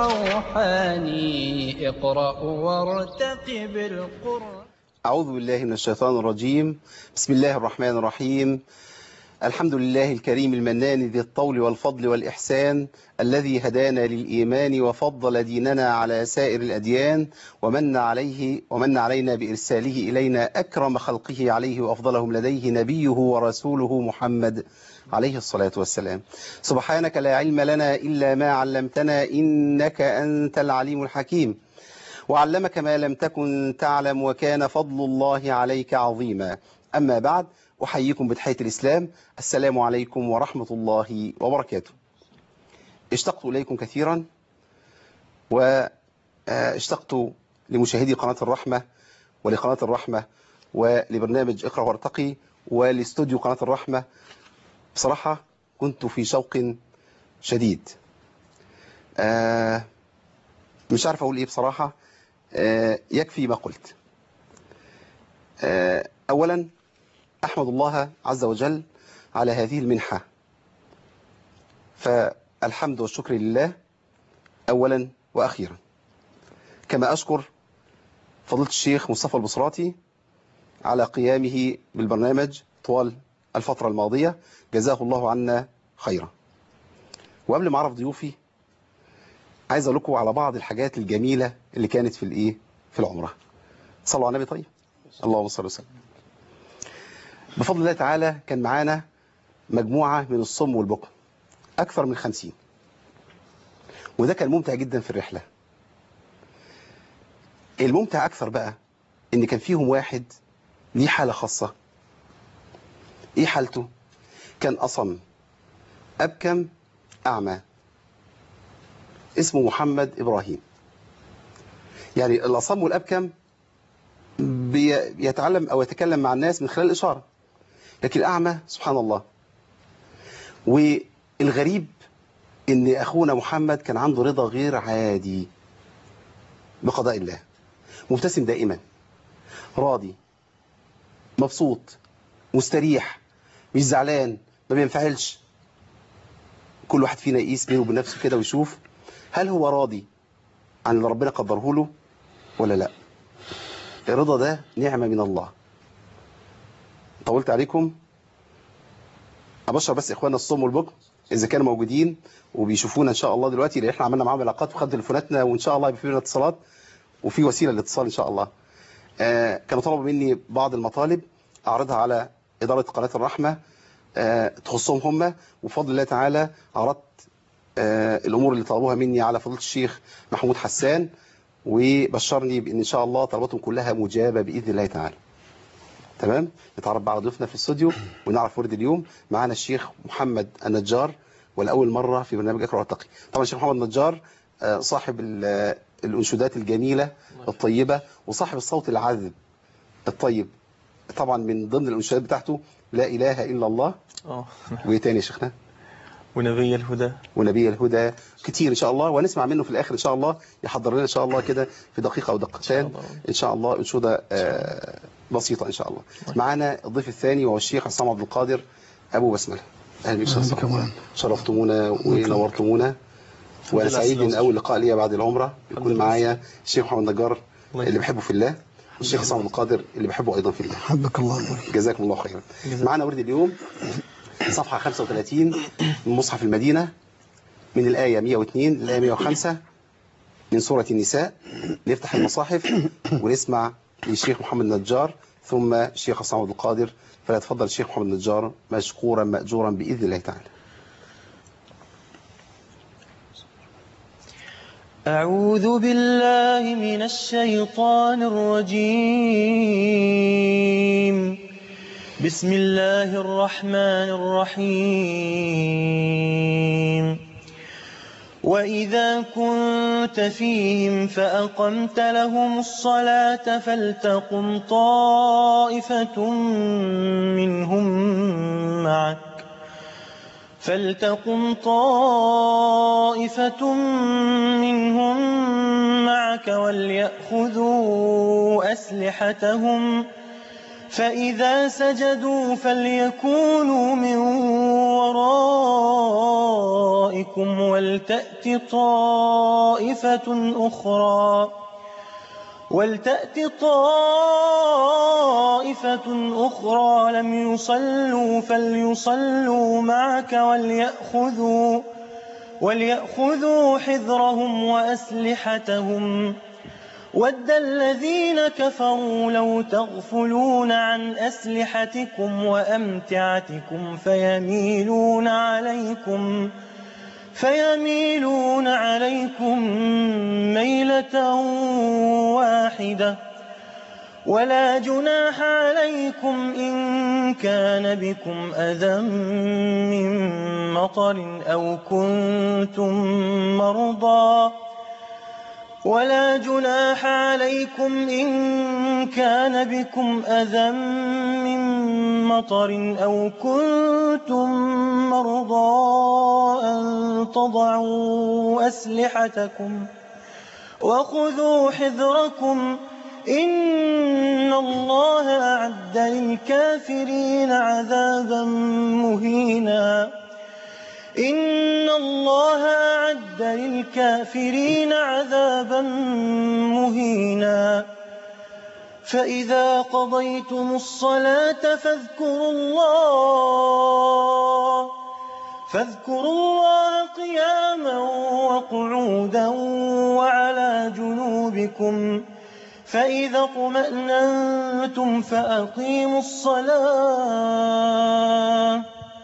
الروحاني اقرأ وارتقب القرآن. أعوذ بالله من الشيطان الرجيم. بسم الله الرحمن الرحيم. الحمد لله الكريم المنان ذي الطول والفضل والإحسان، الذي هدانا للإيمان وفضل ديننا على سائر الأديان، ومن علينا بإرساله إلينا أكرم خلقه عليه وأفضلهم لديه نبيه ورسوله محمد عليه الصلاة والسلام. سبحانك لا علم لنا إلا ما علمتنا، إنك أنت العليم الحكيم. وعلمك ما لم تكن تعلم، وكان فضل الله عليك عظيما. أما بعد، أحييكم بتحية الإسلام. السلام عليكم ورحمة الله وبركاته. اشتقت إليكم كثيرا، واشتقت لمشاهدي قناة الرحمة ولقناة الرحمة ولبرنامج اقرأ وارتقي ولاستوديو قناة الرحمة. بصراحة كنت في شوق شديد، مش عارف أقول إيه بصراحة. يكفي ما قلت. أولا أحمد الله عز وجل على هذه المنحة، فالحمد والشكر لله أولا وأخيرا. كما أشكر فضيلة الشيخ مصطفى البصراتي على قيامه بالبرنامج طوال الفترة الماضية، جزاه الله عنا خيرا. وقبل ما أعرف ضيوفي، عايز أقول لكم على بعض الحاجات الجميلة اللي كانت في العمرة. صلوا على النبي. طيب، اللهم صل وسلم. بفضل الله تعالى كان معانا مجموعة من الصم والبكم، أكثر من 50، وده كان ممتع جدا في الرحلة. الممتع أكثر بقى إن كان فيهم واحد ليه حالة خاصة. إيه حالته؟ كان أصم أبكم أعمى، اسمه محمد إبراهيم. يعني الأصم والأبكم بيتعلم أو يتكلم مع الناس من خلال الإشارة، لكن الأعمى سبحان الله. والغريب إن أخونا محمد كان عنده رضا غير عادي بقضاء الله، مبتسم دائما، راضي، مبسوط، مستريح، مش زعلان، ما بينفعلش. كل واحد فينا يقيس بينه وبين نفسه كده ويشوف هل هو راضي عن اللي ربنا قدره له ولا لا. الرضا ده نعمة من الله. طولت عليكم. أبشر بس إخواننا الصم والبكم إذا كانوا موجودين وبيشوفونا إن شاء الله دلوقتي، لأن إحنا عملنا معاهم علاقات وخدنا تليفوناتنا، وإن شاء الله يبقى في اتصالات وفي وسيلة للاتصال إن شاء الله. كانوا طلبوا مني بعض المطالب أعرضها على إدارة قناة الرحمة، تخصهم هم، وبفضل الله تعالى عرضت الأمور اللي طلبوها مني على فضيلة الشيخ محمود حسان، وبشرني بأن إن شاء الله طلباتهم كلها مجابة بإذن الله تعالى. تمام. نتعرف بقى على ضيوفنا في الاستوديو ونعرف ورد اليوم. معانا الشيخ محمد النجار، والأول مرة في برنامج اقرأ وارتقي. طبعا الشيخ محمد النجار صاحب الأنشودات الجميلة الطيبة، وصاحب الصوت العذب الطيب. طبعا من ضمن الأنشودات بتاعته لا إله إلا الله، وإيه تاني يا شيخنا؟ ونبي الهدى. ونبي الهدى كتير إن شاء الله، ونسمع منه في الآخر إن شاء الله. يحضر لنا إن شاء الله كده في دقيقة أو دقيقتين إن شاء الله أنشودة بسيطة إن شاء الله. معنا الضيف الثاني وهو الشيخ عصام عبد القادر أبو بسملة. أهلا بك، شرفتمونا ونورتمونا، وأنا سعيد إن أول لقاء ليا بعد العمرة يكون معايا الشيخ محمد النجار اللي بحبه في الله، والشيخ عصام عبد القادر اللي بحبه أيضا في الله. حبك الله. جزاكم الله خيرا. معنا ورد اليوم صفحة 35 من مصحف المدينة، من الآية 102 للآية 105 من سورة النساء. نفتح المصاحف ونسمع للشيخ محمد النجار ثم الشيخ عصام عبد القادر. فليتفضل الشيخ محمد النجار مشكورا مأجورا بإذن الله تعالى. أعوذ بالله من الشيطان الرجيم. بسم الله الرحمن الرحيم. وإذا كنت فيهم فأقمت لهم الصلاة فلتقم طائفة منهم معك وليأخذوا أسلحتهم، فإذا سجدوا فليكونوا من ورائكم ولتأت طائفة أخرى لم يصلوا فليصلوا معك وليأخذوا حذرهم وأسلحتهم وَدَّ الَّذِينَ كَفَرُوا لَوْ تَغْفُلُونَ عَنْ أَسْلِحَتِكُمْ وَأَمْتِعَتِكُمْ فَيَمِيلُونَ عَلَيْكُمْ مَيْلَةً وَاحِدَةً وَلَا جُنَاحَ عَلَيْكُمْ إِن كَانَ بِكُمْ أَذًى مِّن مَّطَرٍ أَوْ كُنتُم مَّرْضَىٰ أَن تَضَعُوا أَسْلِحَتَكُمْ وَخُذُوا حِذْرَكُمْ إِنَّ اللَّهَ أَعَدَّ لِلْكَافِرِينَ عَذَابًا مُّهِينًا فَإِذَا قَضَيْتُمُ الصَّلَاةَ فاذكروا الله قياما وقعودا وعلى جنوبكم فإذا اطمأننتم فأقيموا الصلاة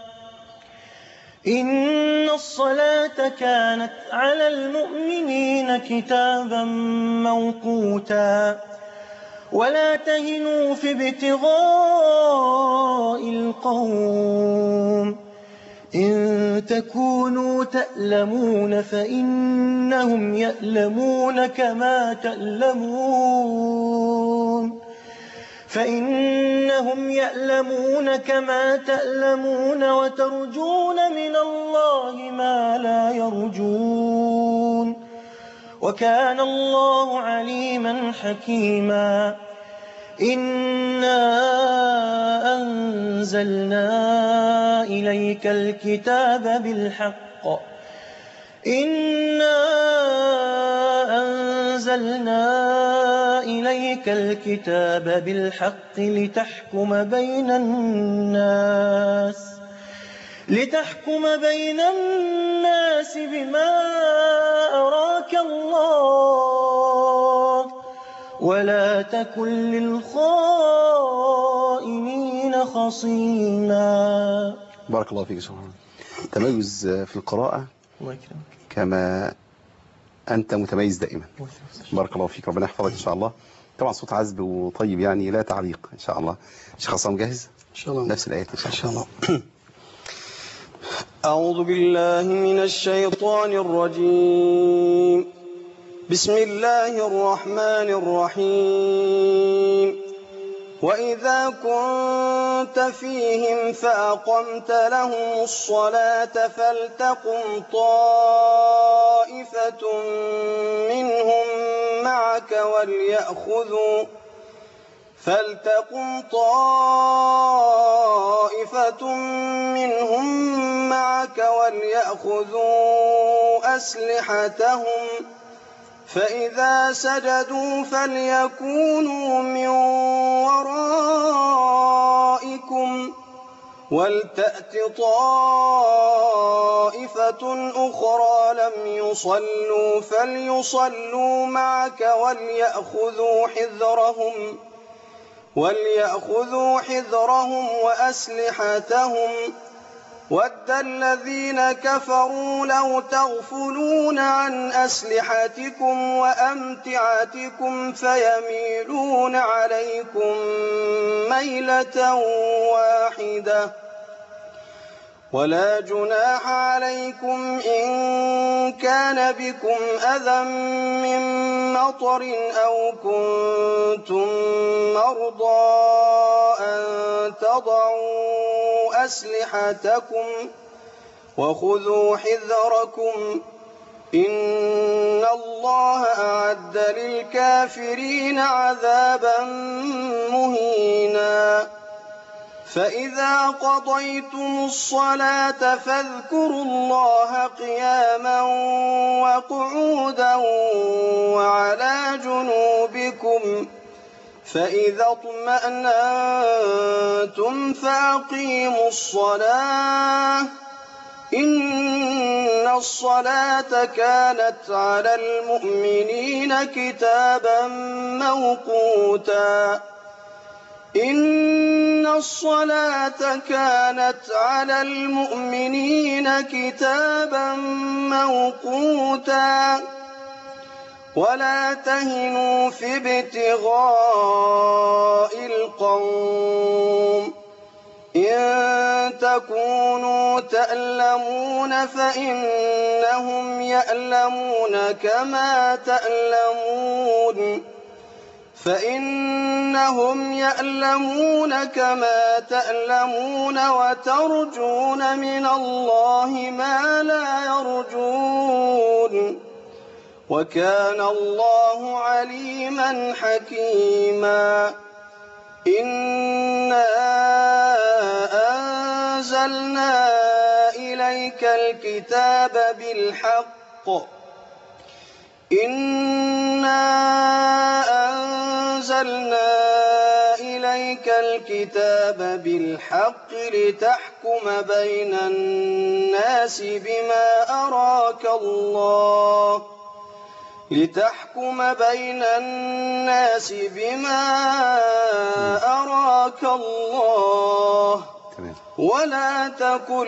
إن الصلاة كانت على المؤمنين كتابا موقوتا ولا تهنوا في ابتغاء القوم إن تكونوا تألمون فإنهم يألمون كما تألمون وترجون من الله ما لا يرجون وكان الله عليما حكيما إنا أنزلنا إليك الكتاب بالحق لتحكم بين الناس بما أراك الله ولا تكن للخائنين خصيما. بارك الله فيك. سبحان الله. تميز في القراءة كما أنت متميز دائما. بارك الله فيك. ربنا يحفظك إن شاء الله. طبعا صوت عذب وطيب يعني لا تعليق إن شاء الله. شيخ عصام جاهز؟ إن شاء الله. نفس الآيات إن شاء الله. أعوذ بالله من الشيطان الرجيم. بسم الله الرحمن الرحيم. وإذا كنت فيهم فأقمت لهم الصلاة فلتقم طائفة منهم معك وليأخذوا أسلحتهم فإذا سجدوا فليكونوا من ورائكم ولتأت طائفة أخرى لم يصلوا فليصلوا معك وليأخذوا حذرهم وأسلحتهم وَدَّ الَّذِينَ كَفَرُوا لَوْ تَغْفُلُونَ عَنْ أَسْلِحَتِكُمْ وَأَمْتِعَتِكُمْ فَيَمِيلُونَ عَلَيْكُمْ مَيْلَةً وَاحِدَةً وَلَا جُنَاحَ عَلَيْكُمْ إِن كَانَ بِكُمْ أَذًى مِّن مَّطَرٍ أَوْ كُنتُم مَّرْضَىٰ أَن تَضَعُوا أَسْلِحَتَكُمْ وَخُذُوا حِذْرَكُمْ إِنَّ اللَّهَ أَعَدَّ لِلْكَافِرِينَ عَذَابًا مُّهِينًا فإذا قضيتم الصلاة فاذكروا الله قياما وقعودا وعلى جنوبكم فإذا اطمأننتم فأقيموا الصلاة إن الصلاة كانت على المؤمنين كتابا موقوتا إن الصلاة كانت على المؤمنين كتابا موقوتا ولا تهنوا في ابتغاء القوم إن تكونوا تألمون فإنهم يألمون كما تألمون وترجون من الله ما لا يرجون وكان الله عليما حكيما إنا أنزلنا إليك الكتاب بالحق لتحكم بين الناس بما أراك الله ولا تكن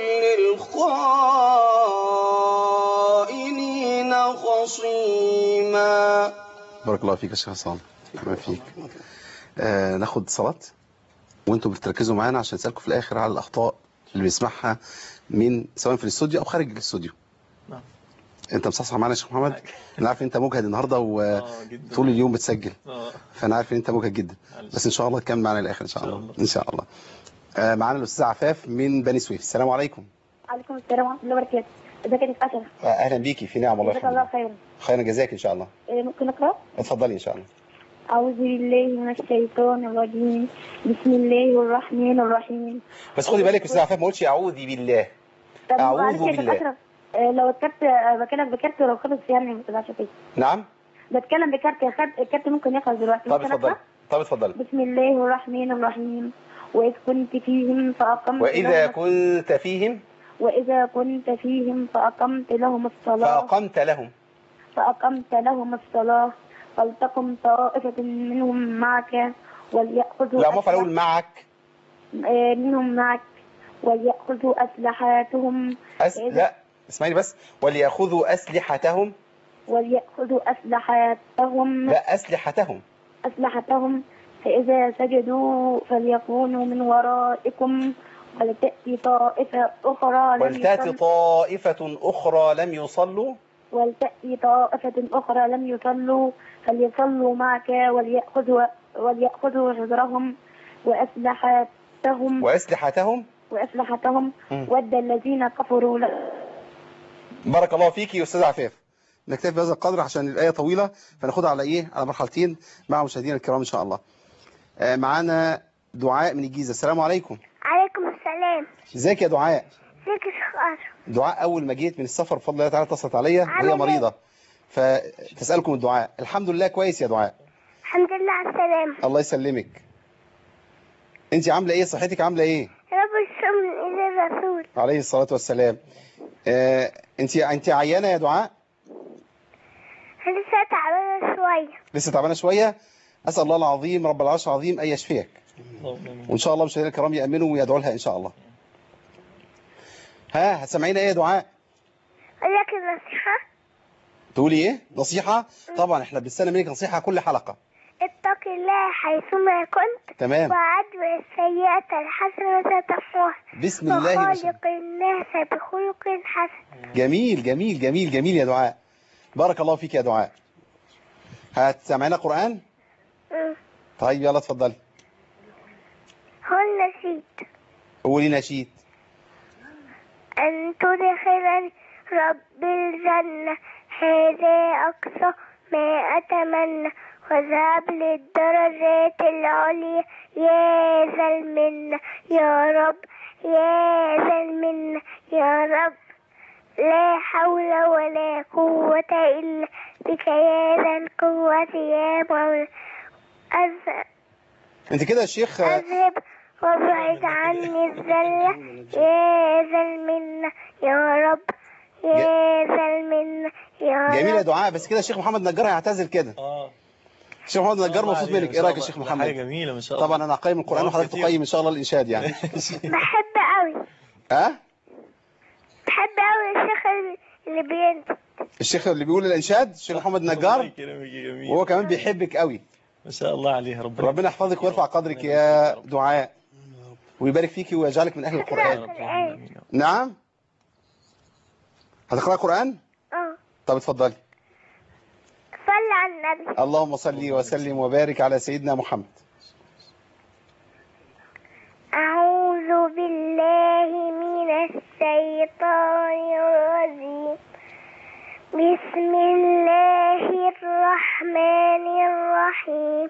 للخائنين خصيما. بارك الله فيك يا شيخ حسام. ما فيك. ناخد صلاة وانتم بتركزوا معانا عشان نسألكم في الآخر على الأخطاء اللي بنسمعها من سواء في الاستوديو أو خارج الاستوديو. نعم. انت مصحصح معانا يا شيخ محمد؟ انا عارف ان انت مجهد النهارده وطول اليوم بتسجل. فانا عارف ان انت مجهد جدا، بس ان شاء الله تكمل معانا للاخر ان شاء الله. ان شاء الله. معانا الاستاذ عفاف من بني سويف. السلام عليكم. وعليكم السلام ورحمه الله وبركاته. ازيك يا دكتور أشرف؟ اهلا بيكي. في نعم والله. جزاك الله خيرا. خيرا جزاك ان شاء الله. ممكن اقرا؟ اتفضلي ان شاء الله. أعوذ بالله من الشيطان الرجيم بسم الله الرحمن الرحيم. بس خدي بالك يا استاذ عفاف ما قلتش اعوذ بالله. اعوذ بالله. لو الكارت بكلم بكارت لو خلص يعني ما تبقاش فيه. نعم. بتكلم بكارت يا الكارت ممكن يخلص دلوقتي. طب اتفضلي. بسم الله الرحمن الرحيم. وإذ كنت فيهم فأقمت وإذا كنت فيهم فأقمت لهم الصلاة فلتقم طائفة منهم معك وليأخذوا لا مفعل أقول معك منهم معك وليأخذوا أسلحتهم لا اسمعيني بس وليأخذوا أسلحتهم لا أسلحتهم فإذا سجدوا فليكونوا من ورائكم ولتأتي طائفة أخرى لم يصلوا فليصلوا معك وليأخذوا حذرهم وأسلحتهم ود الذين كفروا. بارك الله فيك يا أستاذ عفاف. نكتفي بهذا القدر عشان الآية طويلة فناخدها على مرحلتين مع مشاهدينا الكرام إن شاء الله. معانا دعاء من الجيزة. السلام عليكم. عليكم السلام. ازيك يا دعاء؟ ازيك يا شيخ أشرف؟ دعاء أول ما جيت من السفر بفضل الله تعالى اتصلت عليا وهي مريضة فتسألكم الدعاء. الحمد لله كويس يا دعاء. الحمد لله على السلامة. الله يسلمك. انت عاملة ايه؟ صحتك عاملة ايه؟ رب الشم إلى الرسول عليه الصلاة والسلام. انت عيانة يا دعاء؟ لسه تعبانة شوية. أسأل الله العظيم رب العرش العظيم أن يشفيك وإن شاء الله مشاهدينا الكرام يأمنوا ويدعوا لها إن شاء الله. هتسمعينا ايه يا دعاء؟ أقول لك النصيحة. تقولي ايه؟ نصيحة؟ طبعا احنا بنستنى منك نصيحة كل حلقة. اتق الله حيثما كنت. تمام. وأتبع السيئة الحسنة تمحوها. بسم الله وخالق الناس بخلق حسن. جميل جميل جميل جميل يا دعاء. بارك الله فيك يا دعاء. هتسمعينا قرآن؟ طيب يلا اتفضلي. هو النشيد. قولي نشيد. أن تدخل رب الجنة هذا أقصى ما أتمنى واذهب للدرجات العليا يا ذا المنة يا رب يا ذا المنة يا رب لا حول ولا قوة إلا بك يا ذا القوة يا مولا انت كده يا شيخ أذهب وابعد عني الذلة يا ذا المنة يا رب يا ذا المنة يا رب. جميل يا دعاء، بس كده الشيخ محمد نجار هيعتذر كده. الشيخ محمد نجار مبسوط منك. ايه رايك يا شيخ محمد؟ حاجه جميله ما شاء الله. طبعا انا هقيم القران وحضرتك تقيم ان شاء الله الانشاد يعني. بحب قوي بحب قوي الشيخ اللي بينت الشيخ اللي بيقول الانشاد الشيخ محمد نجار، جميل. وهو كمان بيحبك قوي ما شاء الله عليه. ربنا يحفظك ويرفع قدرك يا دعاء ويبارك فيكي ويجعلك من اهل القران. نعم هتقرأ قرآن؟ طب اتفضلي. صل على النبي. اللهم صل وسلم وبارك على سيدنا محمد. أعوذ بالله من الشيطان الرجيم. بسم الله الرحمن الرحيم.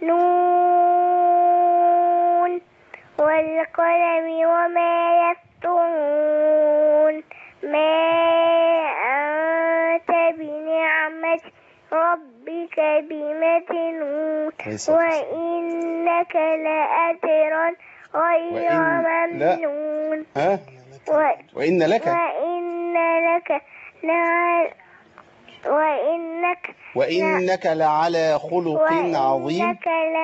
نون والقلم وما يسطرون. ما أنت بنعمة ربك بمجنون وإنك لأجرا غير ممنون. وإن لك وإنك لعلى خلق عظيم.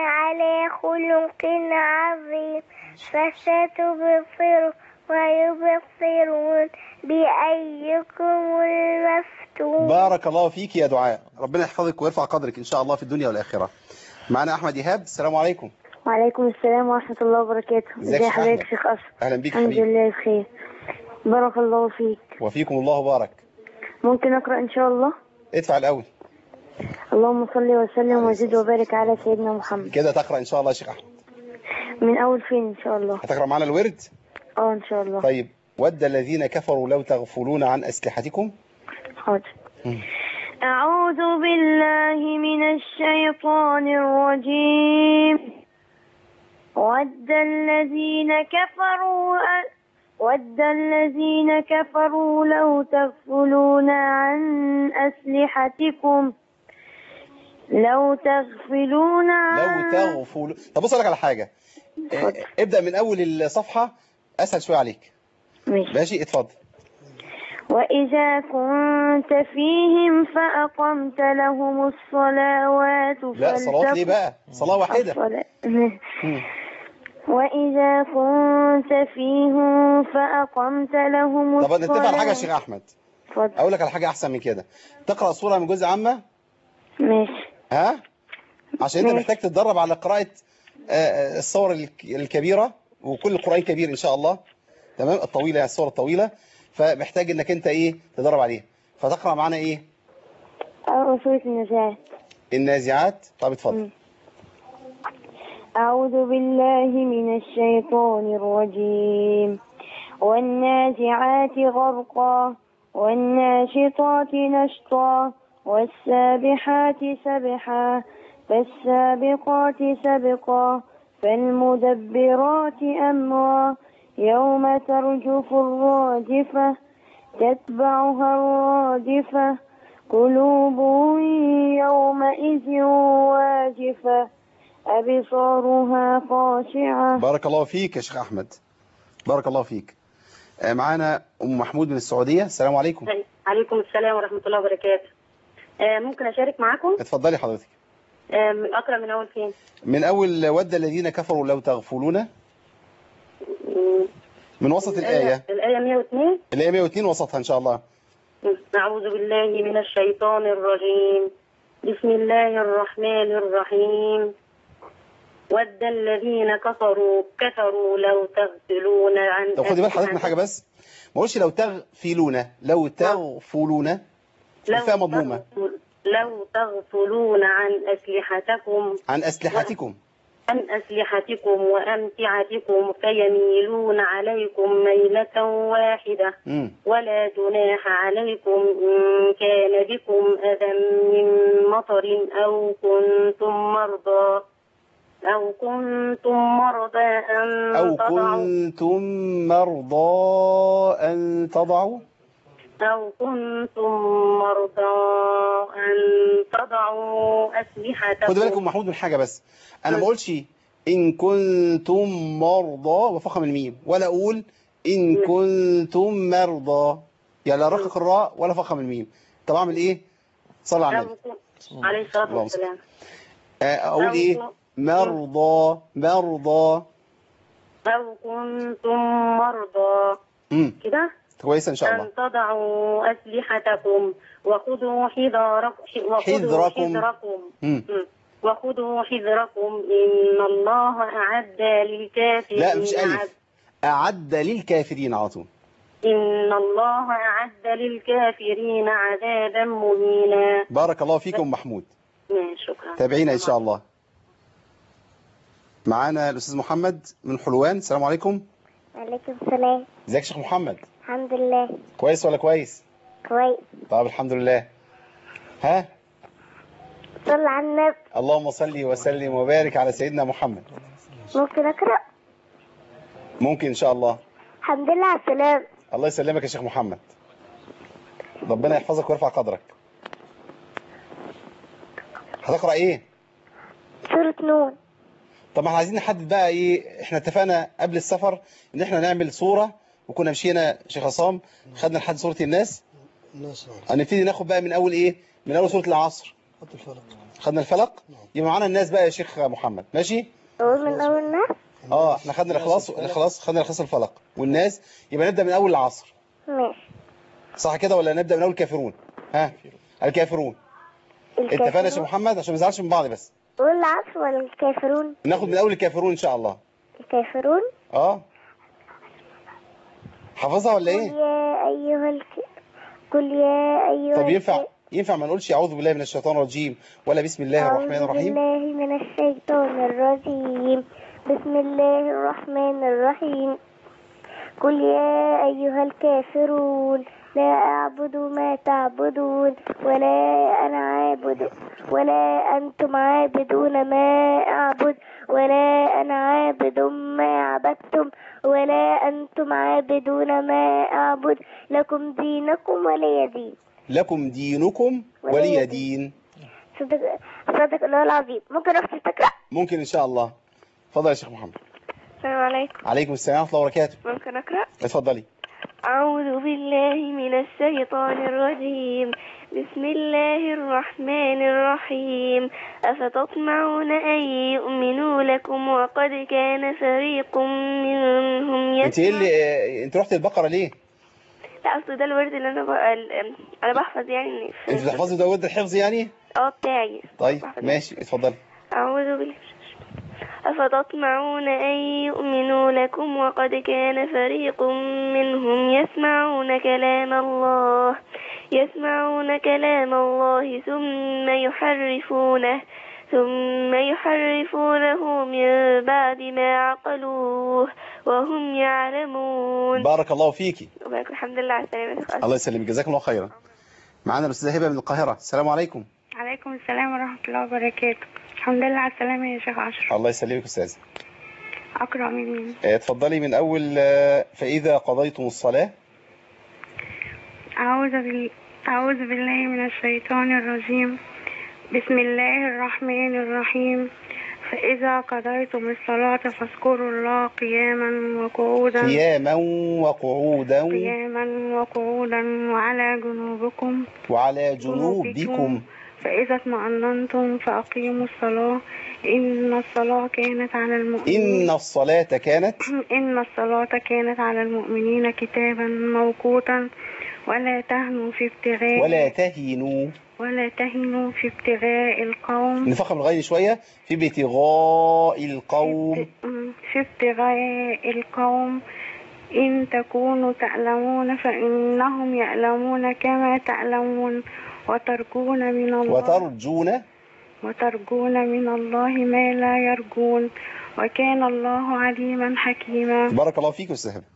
فستبصر ويبصرون بأيكم المفتون. بارك الله فيك يا دعاء، ربنا يحفظك ويرفع قدرك إن شاء الله في الدنيا والآخرة. معنا أحمد إيهاب. السلام عليكم. وعليكم السلام ورحمة الله وبركاته. ازيك يا حضرتك شيخ أشرف؟ أهلا بيك حبيبي. الحمد لله بخير. بارك الله فيك. وفيكم الله بارك. ممكن أقرأ إن شاء الله؟ ادفع الأول. اللهم صل وسلم وزد وبارك على سيدنا محمد. كده تقرأ إن شاء الله يا شيخ أحمد. من أول فين إن شاء الله؟ هتقرأ معنا الورد؟ إن شاء الله. طيب. ود الذين كفروا لو تغفلون عن أسلحتكم. حاضر. أعوذ بالله من الشيطان الرجيم. ود الذين كفروا لو تغفلون عن أسلحتكم. طب بص لك على حاجة. ابدأ من أول الصفحة أسهل شوية عليك. ماشي اتفضل. وإذا كنت فيهم فأقمت لهم الصلوات. لا صلوات ليه بقى؟ صلاة واحدة. وإذا كنت فيهم فأقمت لهم الصلاة. طب نتفق على حاجة يا شيخ أحمد. اتفضل. أقول لك على حاجة أحسن من كده. تقرأ صورة من جزء عامة. ماشي. عشان أنت محتاج تتدرب على قراءة الصور الكبيرة، وكل القرآن كبير إن شاء الله. تمام. الطويلة يعني الصور الطويلة، فمحتاج انك انت تدرب عليها. فتقرأ معنا سورة النازعات. النازعات. طب اتفضل. أعوذ بالله من الشيطان الرجيم. والنازعات غرقا والناشطات نشطا والسابحات سبحا فالسابقات سبقا فالمدبرات أمرا يوم ترجف الراجفة تتبعها الرادفة قلوب يومئذ واجفة أبصارها خاشعة. بارك الله فيك يا شيخ أحمد، بارك الله فيك. معانا أم محمود من السعودية. السلام عليكم. عليكم السلام ورحمة الله وبركاته. ممكن أشارك معكم؟ اتفضلي حضرتك. أقرأ من أول فين؟ من أول ود الذين كفروا لو تغفلون، من وسط الآية. الآية 102. الآية 102 وسطها إن شاء الله. أعوذ بالله من الشيطان الرجيم. بسم الله الرحمن الرحيم. ود الذين كفروا لو تغفلون عن. طب خدي بال حضرتك من حاجة بس، ما قولش لو تغفلون، لو تغفلون الفاء مضمومة. لو تغفلون عن أسلحتكم. عن أسلحتكم. عن أسلحتكم وأمتعتكم فيميلون عليكم ميلة واحدة. ولا جناح عليكم إن كان بكم أذى من مطر أو كنتم مرضى أو كنتم مرضى أن أو تضعوا كنتم مرضى أن تضعوا أو كنتم مرضى أن تضعوا أسلحتكم. خدوا بالكم محمود من حاجة بس، أنا ما أقولش إن كنتم مرضى وفخم الميم، ولا أقول إن كنتم مرضى، يعني لا رقق الراء ولا فخم الميم. طب أعمل إيه؟ صلى على النبي عليه الصلاة والسلام. أقول إيه؟ مرضى مرضى أو كنتم مرضى كده كويس إن شاء الله. أن تضعوا أسلحتكم وخذوا حذركم وخذوا حذركم إن الله أعد للكافرين. لا مش ألف، أعد للكافرين على طول. إن الله أعد للكافرين عذابا مهينا. بارك الله فيكم محمود. شكرا. تابعينا إن شاء الله. معانا الأستاذ محمد من حلوان. السلام عليكم. وعليكم السلام. ازيك يا شيخ محمد؟ الحمد لله. كويس ولا كويس؟ كويس. طب الحمد لله. ها؟ صل على النبي. اللهم صل وسلم وبارك على سيدنا محمد. ممكن أقرأ؟ ممكن إن شاء الله. الحمد لله على السلامة. الله يسلمك يا شيخ محمد، ربنا يحفظك ويرفع قدرك. هتقرأ إيه؟ سورة نون. طب احنا عايزين نحدد بقى ايه، احنا اتفقنا قبل السفر ان احنا نعمل صورة، وكنا مشينا شيخ عصام خدنا لحد سورة الناس. هنبتدي ناخد بقى من اول ايه، من اول سورة العصر. خدنا الفلق، يبقى معانا الناس بقى يا شيخ محمد. ماشي؟ من اول الناس؟ احنا خدنا الاخلاص خدنا الاخلاص الفلق والناس، يبقى نبدأ من اول العصر. ماشي. صح كده ولا نبدأ من اول الكافرون؟ ها؟ الكافرون. اتفقنا يا شيخ محمد عشان ما نزعلش من بعض بس. قول العصر ولا الكافرون؟ ناخد من اول الكافرون ان شاء الله. الكافرون؟ حافظها ولا ايه؟ قل يا ايها طب ينفع ما نقولش اعوذ بالله من الشيطان الرجيم ولا بسم الله الرحمن الرحيم؟ أعوذ بالله من الشيطان الرجيم، بسم الله الرحمن الرحيم. قل يا أيها الكافرون لا أعبد ما تعبدون ولا أنا عابد ولا أنتم عابدون ما أعبد ولا أنا عابد ما عبدتم ولا أنتم عابدون ما أعبد لكم دينكم ولي دين. لكم دينكم ولي دين. صدق الله العظيم. ممكن أختي تقرأ؟ ممكن إن شاء الله. اتفضل يا شيخ محمد. السلام عليكم. عليكم السلام ورحمة الله وبركاته. ممكن أقرأ؟ اتفضلي. أعوذ بالله من الشيطان الرجيم، بسم الله الرحمن الرحيم. أفتطمعون أن يؤمنوا لكم وقد كان فريق منهم يسمع. انت رحت البقرة ليه؟ لا أصل ده الورد اللي أنا بحفظ يعني. انت بتحفظي ده ورد الحفظ يعني؟ بتاعي. طيب ماشي اتفضلي. أعوذ بالله. أفتطمعون أن يؤمنوا لكم وقد كان فريق منهم يسمعون كلام الله ثم يحرفونه من بعد ما عقلوه وهم يعلمون. بارك الله فيكي. الحمد لله على السلامة. الله يسلمك، جزاك الله خيرا. معانا الأستاذة هبة من القاهرة. السلام عليكم. عليكم السلام ورحمة الله وبركاته. الحمد لله على السلامة يا شيخ عشر. الله يسلمك أستاذ. أقرأ من مين؟ اتفضلي من أول فإذا قضيتم الصلاة. أعوذ بالله من الشيطان الرجيم، بسم الله الرحمن الرحيم. فإذا قضيتم الصلاة فاذكروا الله قياما وقعودا وعلى جنوبكم فإذا اطمأننتم فأقيموا الصلاة إن الصلاة كانت على المؤمنين كتابا موقوتا ولا تهنوا في ابتغاء القوم. نفخم الغين شوية. في ابتغاء القوم إن تكونوا تعلمون فإنهم يعلمون كما تعلمون وترجون من الله ما لا يرجون وكان الله عليما حكيما. بارك الله فيك أستاذ هبة.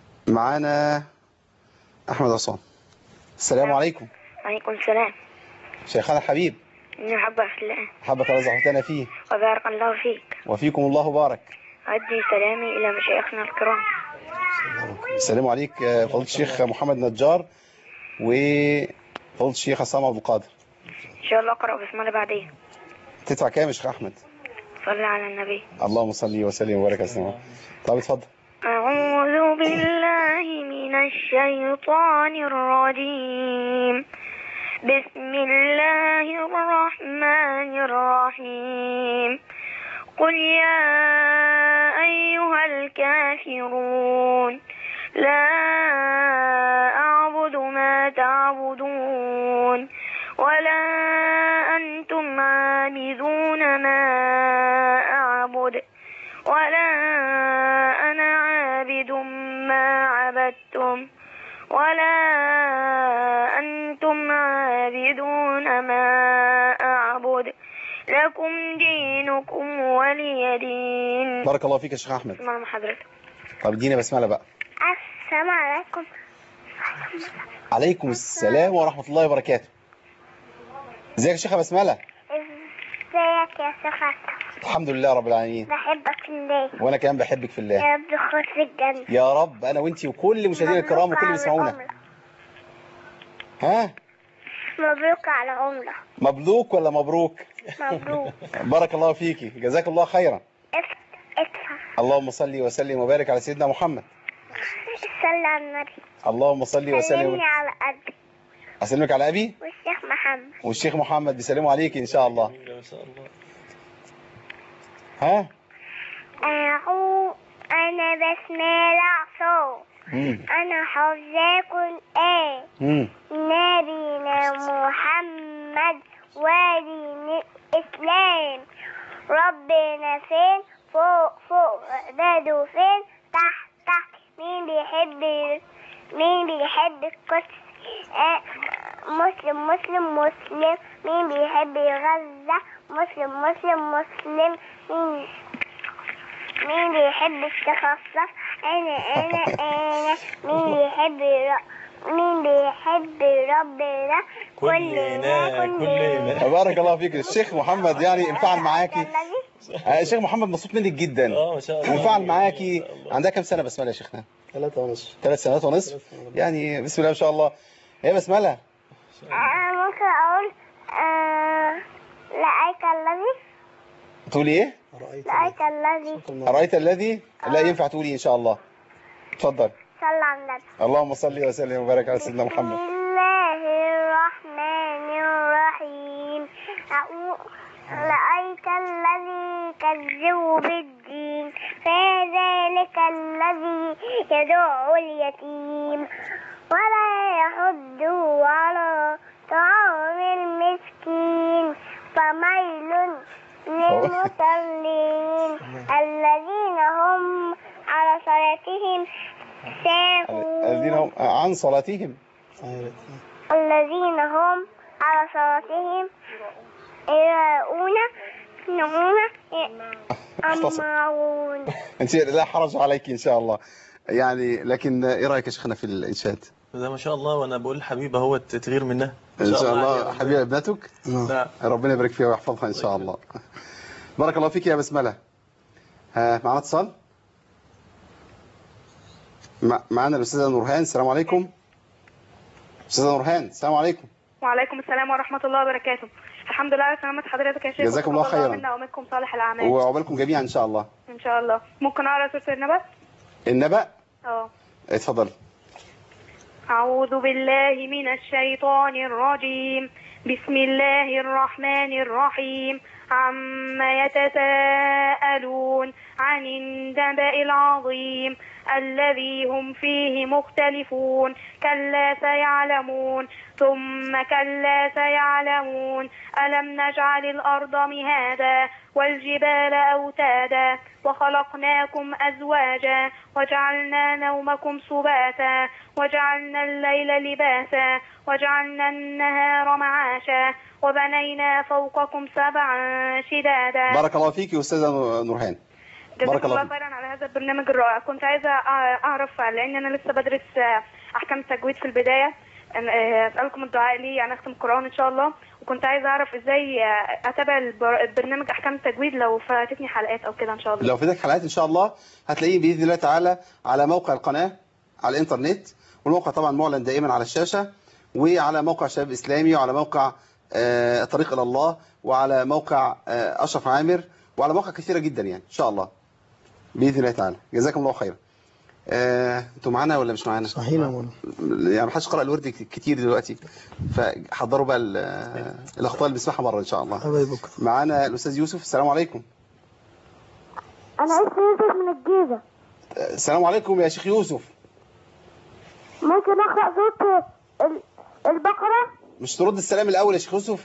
معانا أحمد عصام. السلام عليكم. وعليكم السلام. شيخنا الحبيب. إني أحبك في الله حبك الله زحفتنا فيه وبارك الله فيك. وفيكم الله بارك. أدي سلامي إلى مشايخنا الكرام. السلام عليك فضيلة الشيخ محمد نجار وفضيلة الشيخ عصام عبد القادر. إن شاء الله أقرأ بسم الله بعدين. تدفع كام يا شيخ أحمد؟ صلي على النبي. اللهم صل وسلم وبارك على سيدنا. طب اتفضل. أعوذ بالله من الشيطان الرجيم. بسم الله الرحمن الرحيم. قل يا أيها الكافرون لا أعبد ما تعبدون ولا أنتم عابدون ما أعبد ولا أنا عابد ما عبدتم ولا أنتم عابدون ما أعبد لكم دينكم ولي دين. بارك الله فيك يا شيخ أحمد. مع حضرتك. طب ادينا بسملة بقى. السلام عليكم. عليكم السلام ورحمة الله وبركاته. ازيك يا شيخة بسملة؟ ازيك يا شيخ؟ الحمد لله رب العالمين. بحبك في الله. وانا كمان بحبك في الله. يا رب تخش في الجنة. يا رب انا وانتي وكل مشاهدينا الكرام وكل اللي بيسمعونا. ها؟ مبروك على عمرة. مبروك ولا مبروك؟ مبروك. بارك الله فيكي جزاك الله خيرا. ادفع. اللهم صل وسلم وبارك على سيدنا محمد. صلي على النبي. اللهم صل وسلم. سلمني على أبي. اسلمك على ابي والشيخ محمد. والشيخ محمد بيسلموا عليك ان شاء الله. ما شاء الله. ها؟ أنا بسملة صوت. أنا حافظاكم إيه؟ نبينا محمد ودين الإسلام. ربنا فين؟ فوق فوق. عباده فين؟ تحت تحت. مين بيحب القدس؟ مسلم مسلم مسلم. مين بيحب غزة؟ مسلم مسلم مسلم. مين بيحب التخصص؟ أنا مين بيحب ربنا؟ كلنا. بارك الله فيك. الشيخ محمد يعني انفعل معاكي. الشيخ محمد مبسوط منك جدا. ما شاء الله. وانفعل معاكي. عندها كام سنة بسملة يا شيخنا؟ 3 ونصف. 3 سنوات ونصف. يعني بسم الله ما شاء الله. هي بسملة. ممكن أقول رأيت الذي. تقولي ايه؟ رأيت الذي. أرأيت الذي؟ لا ينفع تقولي ان شاء الله. اتفضل. صلى على النبي. اللهم صل وسلم وبارك على سيدنا محمد. بسم الله الرحمن الرحيم. رأيت الذي يكذب بالدين فذلك الذي يدعو اليتيم ولا يحض على طعام المسكين فميل للمصلين الذين هم على صلاتهم ساهون. الذين هم عن صلاتهم. الذين هم على صلاتهم يراءون. انت لا حرج عليك ان شاء الله. يعني لكن ايه رايك يا شيخنا في الانشاد؟ ده ما شاء الله. وانا بقول حبيبه هو تغير منها ان شاء الله. حبيبه ابنتك. ربنا يبارك فيها ويحفظها ان شاء الله. بارك الله فيك يا بسمله. معنا اتصال. معنا الاستاذه نورهان. السلام عليكم. استاذه نورهان السلام عليكم. وعليكم السلام ورحمة الله وبركاته. الحمد لله على سلامة حضرتك يا شيخ. جزاكم الله خيرا. منا ومنكم صالح الأعمال. وعقبالكم جميعا إن شاء الله. إن شاء الله. ممكن أقرأ سورة النبأ؟ النبأ؟ اتفضل. أعوذ بالله من الشيطان الرجيم. بسم الله الرحمن الرحيم. عما يتساءلون عن النبأ العظيم الذي هم فيه مختلفون. كلا سيعلمون ثم كلا سيعلمون. ألم نجعل الأرض مهادا والجبال أوتادا وخلقناكم أزواجا وجعلنا نومكم سباتا وجعلنا الليل لباسا وجعلنا النهار معاشا وبنينا فوقكم 7 شدادا. بارك الله فيك يا أستاذة نورهان. بارك الله خيرا على هذا البرنامج الرائع. كنت عايزة أعرف لأن أنا لسه بدرس أحكام التجويد في البداية، أسألكم الدعاء لي يعني أختم القرآن إن شاء الله. كنت عايزة أعرف إزاي أتابع البرنامج أحكام التجويد لو فاتتني حلقات أو كده إن شاء الله. لو فاتك حلقات إن شاء الله هتلاقيه بإذن الله تعالى على موقع القناة على الإنترنت، والموقع طبعا معلن دائما على الشاشة، وعلى موقع شباب إسلامي، وعلى موقع طريق إلى الله، وعلى موقع أشرف عامر، وعلى مواقع كثيرة جدا يعني إن شاء الله بإذن الله تعالى. جزاكم الله خيرا. انتوا معانا ولا مش معانا؟ صحيح يا مولانا. يعني ما حدش قرأ الورد كتير دلوقتي، فحضروا بقى الأخطاء اللي بنسمعها بره إن شاء الله. حبايبك. معانا الأستاذ يوسف. السلام عليكم. أنا اسمي يوسف من الجيزة. السلام عليكم يا شيخ يوسف. ممكن أقرأ سورة البقرة؟ مش ترد السلام الأول يا شيخ يوسف؟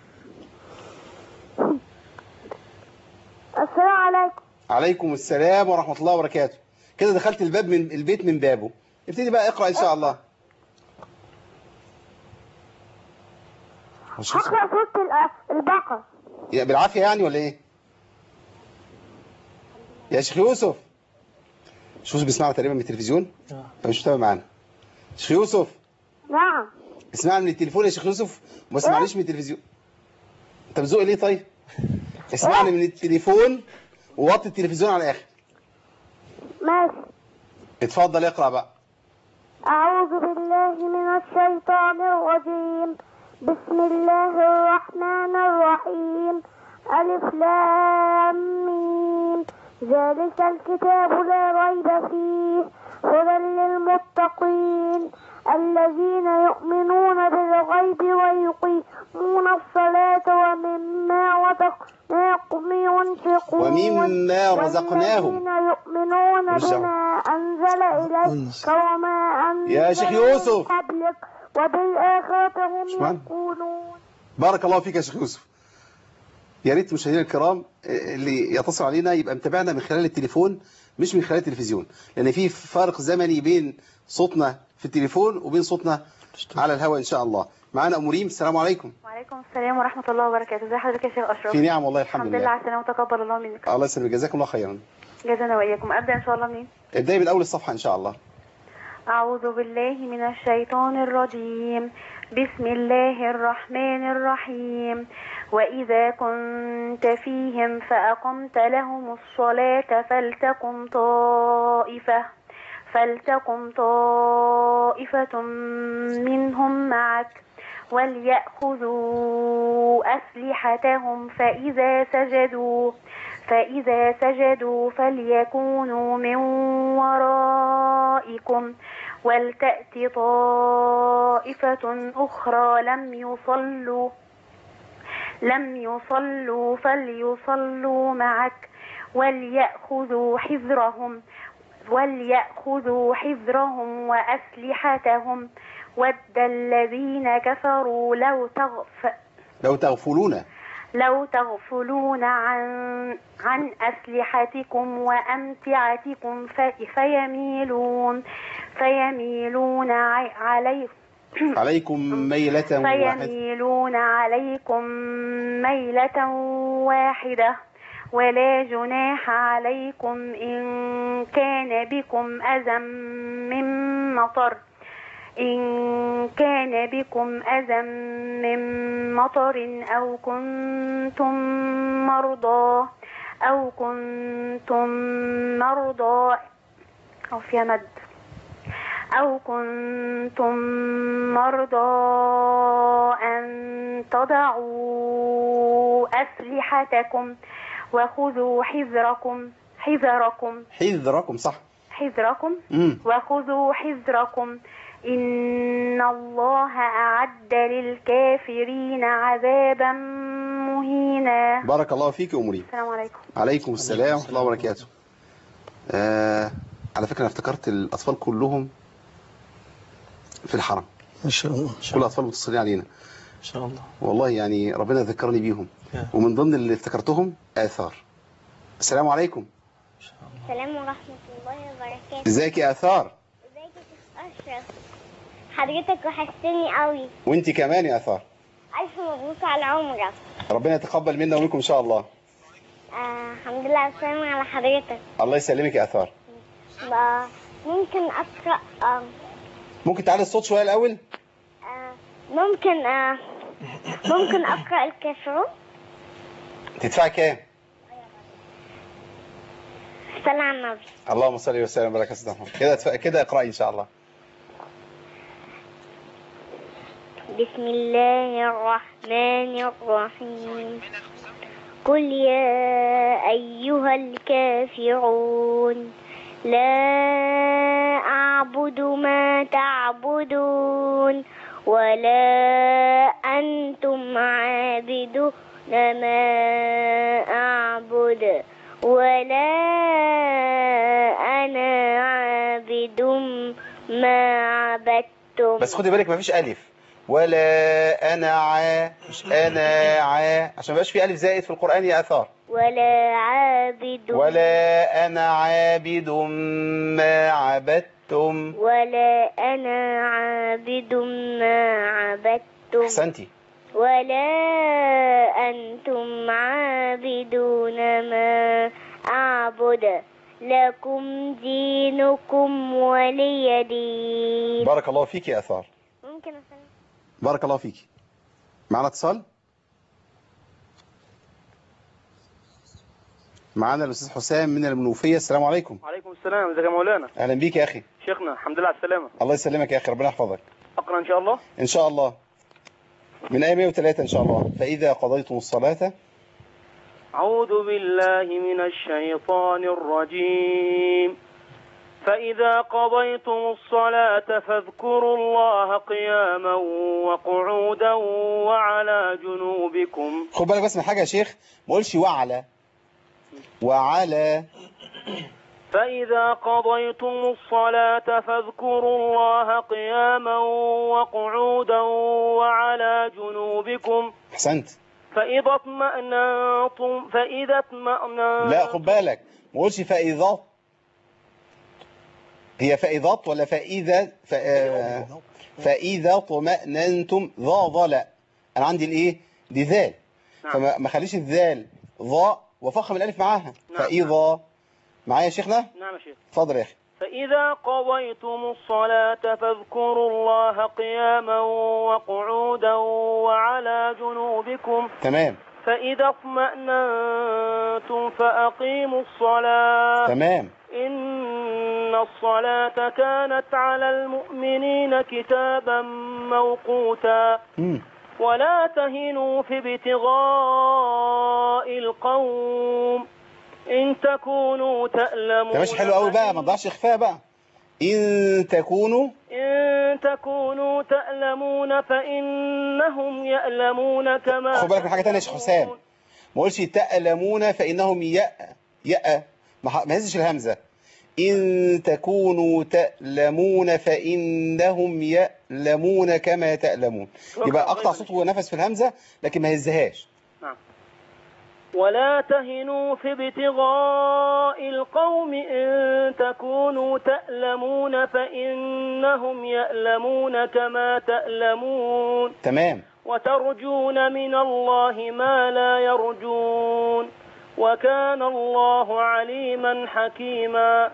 السلام عليكم. عليكم السلام ورحمة الله وبركاته. كده دخلت الباب من البيت من بابه. ابتدي بقى اقرأ إن شاء الله. أقرأ سورة البقرة. بالعافية يعني ولا إيه؟ يا شيخ يوسف. شيخ يوسف بيسمعنا تقريبا من التلفزيون فمش متابع معانا. شيخ يوسف. نعم. اسمعني من التليفون يا شيخ يوسف وما اسمعنيش من التلفزيون. انت بتزوق ليه طيب؟ اسمعني من التليفون ووطي التلفزيون على الاخر. ماشي. اتفضل اقرا بقى. أعوذ بالله من الشيطان الرجيم. بسم الله الرحمن الرحيم. ألف لام ميم. ذلك الكتاب لا ريب فيه هدى للمتقين الذين يؤمنون بالغيب ويقيمون الصلاة ومما رزقناهم ينفقون ومما رزقناهم يؤمنون بما أنزل إليك وما أنزل من قبلك وبالآخرة هم يوقنون. بارك الله فيك يا شيخ يوسف. يا ريت مشاهدينا الكرام اللي يتصل علينا يبقى متابعنا من خلال التليفون مش من خلال التلفزيون، لأن في فارق زمني بين صوتنا في التليفون وبين صوتنا على الهواء إن شاء الله. معانا أم ريم. السلام عليكم. وعليكم السلام ورحمة الله وبركاته. ازي حضرتك يا شيخ أشرف؟ في نعم والله الحمد لله. الحمد لله على السلامة وتقبل الله منك. الله يسلمك. جزاكم الله خيرا. جزانا وإياكم. أبدأ إن شاء الله منين؟ ابدأي من أول الصفحة إن شاء الله. أعوذ بالله من الشيطان الرجيم. بسم الله الرحمن الرحيم. وإذا كنت فيهم فأقمت لهم الصلاة فلتقم طائفة منهم معك وليأخذوا أسلحتهم فإذا سجدوا فليكونوا من ورائكم ولتأت طائفة أخرى لم يصلوا فليصلوا معك وليأخذوا حذرهم وأسلحتهم ود الذين كفروا لو تغفلون عن أسلحتكم وأمتعتكم فيميلون عليكم ميلة واحدة ولا جناح عليكم إن كان بكم أذى من مطر أو كنتم مرضى أن تضعوا أسلحتكم وخذوا حذركم صح. وخذوا حذركم إن الله أعد للكافرين عذابا مهينا. بارك الله فيك يا أم ريم. السلام عليكم. عليكم السلام ورحمة الله وبركاته. على فكرة أنا افتكرت الأطفال كلهم في الحرم ما شاء الله. كل الأطفال متصلين علينا إن شاء الله. والله يعني ربنا ذكرني بيهم. ومن ضمن اللي افتكرتهم آثار. السلام عليكم. السلام ورحمة الله وبركاته. ازيك يا آثار؟ ازيك يا شيخ أشرف؟ حضرتك وحشتني قوي. وانت كمان يا آثار. ألف مبروك على عمرك. ربنا يتقبل منا ومنكم إن شاء الله. الحمد لله على السلامة على حضرتك. الله يسلمك يا آثار. ممكن أقرأ ممكن تعلي الصوت شوية الأول؟ ممكن ممكن أقرأ الكافرون؟ تدفعي كام؟ صلى على النبي. اللهم صل وسلم وبارك على سيدنا محمد. كده اقرأي إن شاء الله. بسم الله الرحمن الرحيم. قل يا أيها الكافرون لا أعبد ما تعبدون ولا أنتم عابدون ما أعبد ولا أنا عابد ما عبدتم. بس خدي بالك مفيش ألف. ولا أنا مش أنا عشان مبقاش في ألف زائد في القرآن يا آثار. ولا أنا عابد ما عبدتم ولا أنا عابد ما عبدتم. أحسنتي. ولا أنتم عابدون ما أعبد لكم دينكم ولي دين. بارك الله فيك يا آثار. ممكن أسأل؟ بارك الله فيك. معنا اتصال؟ معنا الأستاذ حسام من المنوفية. السلام عليكم. وعليكم السلام. ازيك يا مولانا؟ أهلا بيك يا أخي. شيخنا الحمد لله على السلامة. الله يسلمك يا أخي، ربنا يحفظك. أقرأ إن شاء الله؟ إن شاء الله من آية 103 إن شاء الله. فإذا قضيتم الصلاة. أعوذ بالله من الشيطان الرجيم. فإذا قضيتم الصلاة فاذكروا الله قياما وقعودا وعلى جنوبكم. خد بالك بس من حاجة يا شيخ، ما قولش وعلى. فإذا قضيتم الصلاة فاذكروا الله قياما وقعودا وعلى جنوبكم. أحسنت. فإذا اطمأننتم لا خد بالك ما قولش فإذا. هي فإذات ولا فإذا طمأننتم لا أنا عندي الإيه دي ذال. نعم. فما خليش الذال ضاء وفخم الألف معاها. نعم. فإذا معايا يا شيخنا. نعم يا شيخ. اتفضل يا أخي. فإذا قضيتم الصلاة فاذكروا الله قياما وقعودا وعلى جنوبكم. تمام. فإذا اطمأننتم فأقيموا الصلاة. تمام. إن الصلاة كانت على المؤمنين كتابا موقوتا. ولا تهنوا في ابتغاء القوم إن تكونوا تألمون. يا باشا حلو قوي بقى، ما تضيعش إخفاء بقى. إن تكونوا تألمون فإنهم يألمون كما. خد بالك من حاجة تانية يا شيخ حسام، ما قولش تألمون فإنهم ما هزش الهمزة. إن تكونوا تألمون فإنهم يألمون كما تألمون. يبقى أقطع صوت ونفس في الهمزة لكن ما هزهاش. نعم. ولا تهنوا في ابتغاء القوم إن تكونوا تألمون فإنهم يألمون كما تألمون. تمام. وترجون من الله ما لا يرجون وكان الله عليما حكيما.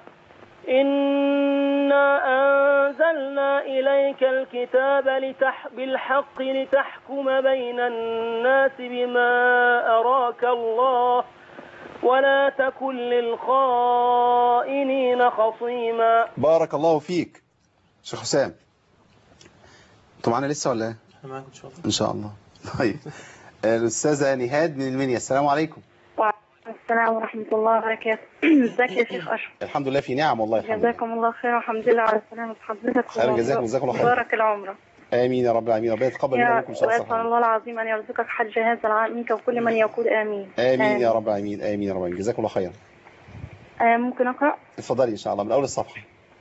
إنا أنزلنا إليك الكتاب بالحق لتحكم بين الناس بما أراك الله ولا تكن للخائنين خصيما. بارك الله فيك شيخ حسام. انتوا معانا لسه ولا ايه؟ معاكم ان شاء الله. طيب الأستاذة نهاد من المنيا. السلام عليكم. السلام ورحمة الله وبركاته. ازيك يا شيخ أشرف؟ الحمد لله في نعم والله. جزاكم الله خير والحمد لله على سلامة حضرتك. خير جزاكم الله خير. بارك العمر. آمين يا رب العالمين. ربنا يتقبل منا ومنكم. وأسأل الله العظيم أن يرزقك حج هذا العام منك وكل من يقول آمين. آمين يا رب العالمين. آمين يا رب العالمين. جزاكم الله خيرا. ممكن أقرأ؟ اتفضلي إن شاء الله من أول الصفحة.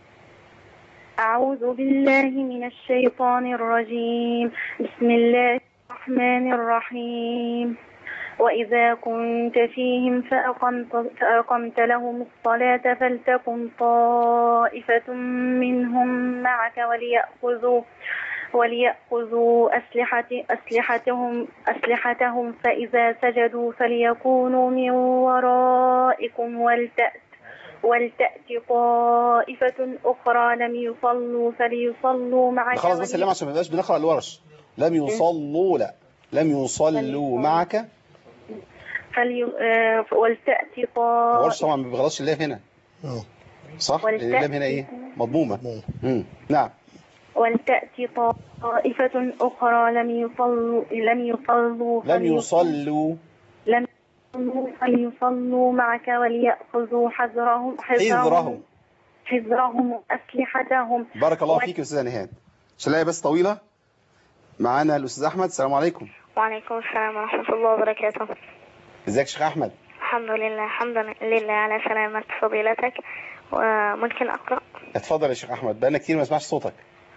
أعوذ بالله من الشيطان الرجيم. بسم الله الرحمن الرحيم. وإذا كنت فيهم فأقمت لهم الصلاة فلتكن طائفة منهم معك وليأخذوا أسلحتهم فإذا سجدوا فليكونوا من ورائكم ولتأت طائفة أخرى لم يصلوا فليصلوا معك. خلاص بس اللام عشان ما يبقاش بنقرأ الورش. لم يصلوا لا لم يصلوا معك ولتأتي ورش طبعا ما بيغلطش اللام هنا صح؟ اللام هنا ايه؟ مضمومة. نعم. ولتأتي طائفة أخرى لم يصلوا معك وليأخذوا حذرهم وأسلحتهم. بارك الله فيك يا أستاذة نهاد. شلاية بس طويلة. معانا الأستاذ أحمد. السلام عليكم. وعليكم السلام ورحمة الله وبركاته. ازيك يا شيخ أحمد؟ الحمد لله، الحمد لله على سلامة فضيلتك. وممكن أقرأ؟ اتفضل يا شيخ أحمد، بقالنا كتير ما اسمعش صوتك.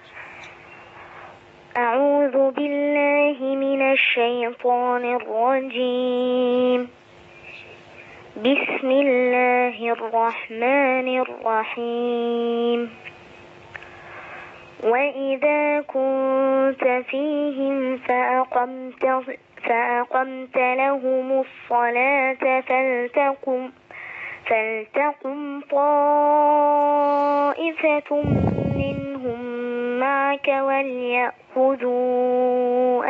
أعوذ بالله من الشيطان الرجيم. بسم الله الرحمن الرحيم. وإذا كنت فيهم فأقمت لهم الصلاة فلتقم طائفة منهم معك وليأخذوا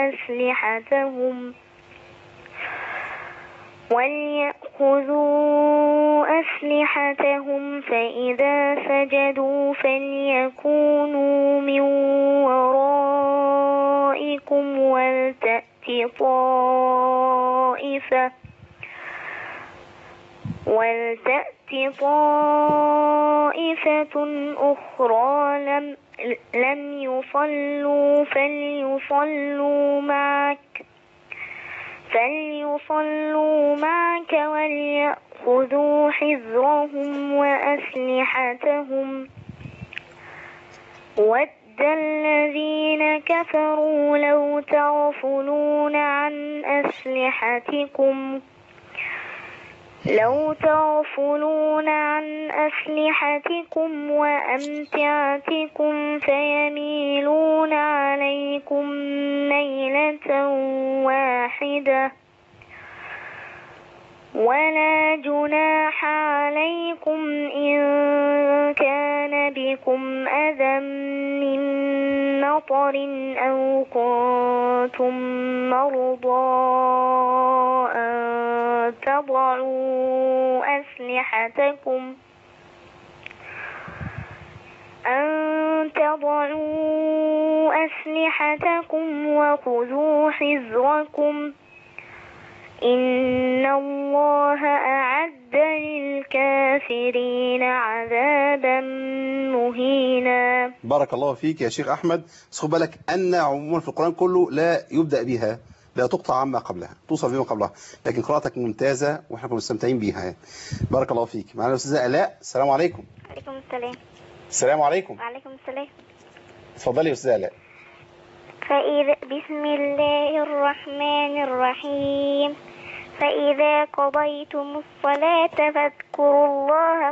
أسلحتهم فإذا سجدوا فليكونوا من ورائكم ولتأتي طائفة أخرى لم يصلوا فليصلوا معك وليأخذوا حذرهم وأسلحتهم. ود الذين كفروا لو تغفلون عن أسلحتكم وأمتعتكم فيميلون عليكم ميلة واحدة ولا جناح عليكم إن كان بكم أذى من مطر أو كنتم مرضى أن تضعوا أسلحتكم وخذوا حذركم إن الله أعد للكافرين عذابا مهينا. بارك الله فيك يا شيخ أحمد. بس خد بالك أن عموما في القرآن كله لا يبدأ بها، لا تقطع عما قبلها، توصل بما قبلها، لكن قراءتك ممتازة واحنا كنا مستمتعين بيها. بارك الله فيك. معنا الأستاذة آلاء. السلام عليكم. وعليكم السلام. السلام عليكم. وعليكم السلام. اتفضلي يا أستاذة آلاء. بسم الله الرحمن الرحيم. فإذا قضيتم الصلاة فاذكروا الله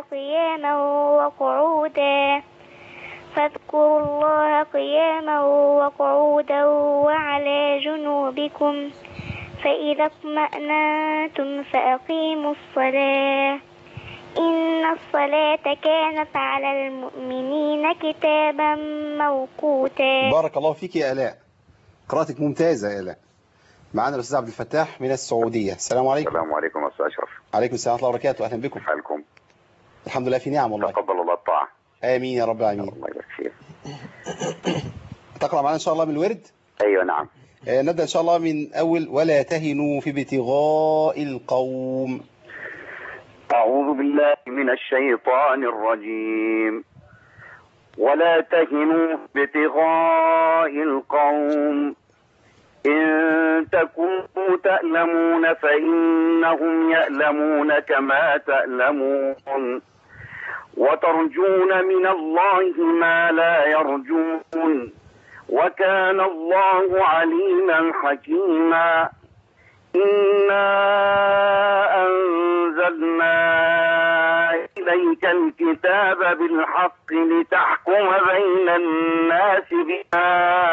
قياما وقعودا وعلى جنوبكم فإذا اطمأننتم فأقيموا الصلاة إن الصلاة كانت على المؤمنين كتابا موقوتا. بارك الله فيك يا آلاء، قراءتك ممتازة يا آلاء. معنا الأستاذ عبد الفتاح من السعودية. السلام عليكم. السلام عليكم أستاذ أشرف. عليكم السلام ورحمة الله وبركاته. أهلا بكم. حالكم؟ الحمد لله في نعم والله. تقبل الله الطاعة. آمين يا رب العالمين. الله يبارك فيك. تقرأ معنا إن شاء الله من الورد؟ أيوة نعم. نبدأ إن شاء الله من أول ولا تهنوا في ابتغاء القوم. أعوذ بالله من الشيطان الرجيم. ولا تهنوا في ابتغاء القوم إن تكونوا تألمون فإنهم يألمون كما تألمون وترجون من الله ما لا يرجون وكان الله عليما حكيما. إنا أنزلنا إليك الكتاب بالحق لتحكم بين الناس بما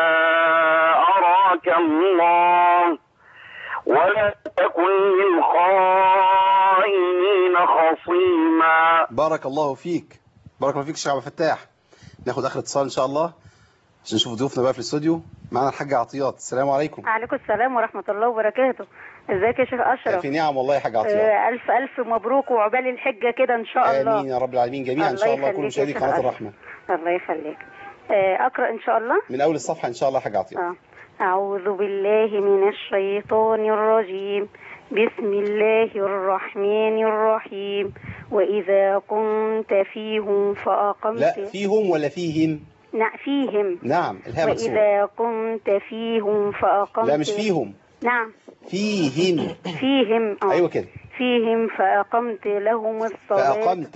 أراك الله ولا تكن للخائنين خصيما. بارك الله فيك. بارك الله فيك الشيخ عبد الفتاح. ناخد آخر اتصال إن شاء الله عشان نشوف ضيوفنا بقى في الاستوديو. معنا الحاج عطيات. السلام عليكم. عليكم السلام ورحمة الله وبركاته. ازيك يا شيخ أشرف؟ في نعم والله يا حاج عطيات. ألف ألف مبروك وعقبال الحجة كده إن شاء الله. آمين يا رب العالمين جميعا إن شاء الله. كل مشاهدي قناة الرحمة. الله يخليك. أقرأ إن شاء الله من أول الصفحة إن شاء الله يا حاج عطيات. أعوذ بالله من الشيطان الرجيم. بسم الله الرحمن الرحيم. وإذا كنت فيهم فأقمت. لا فيهم ولا فيهم؟ لا فيهم. نعم الهاء مكسورة. وإذا كنت فيهم فأقمت. لا مش فيهم. نعم فيهم. فيهم. أيوة كده. فيهم فأقمت لهم الصلاة.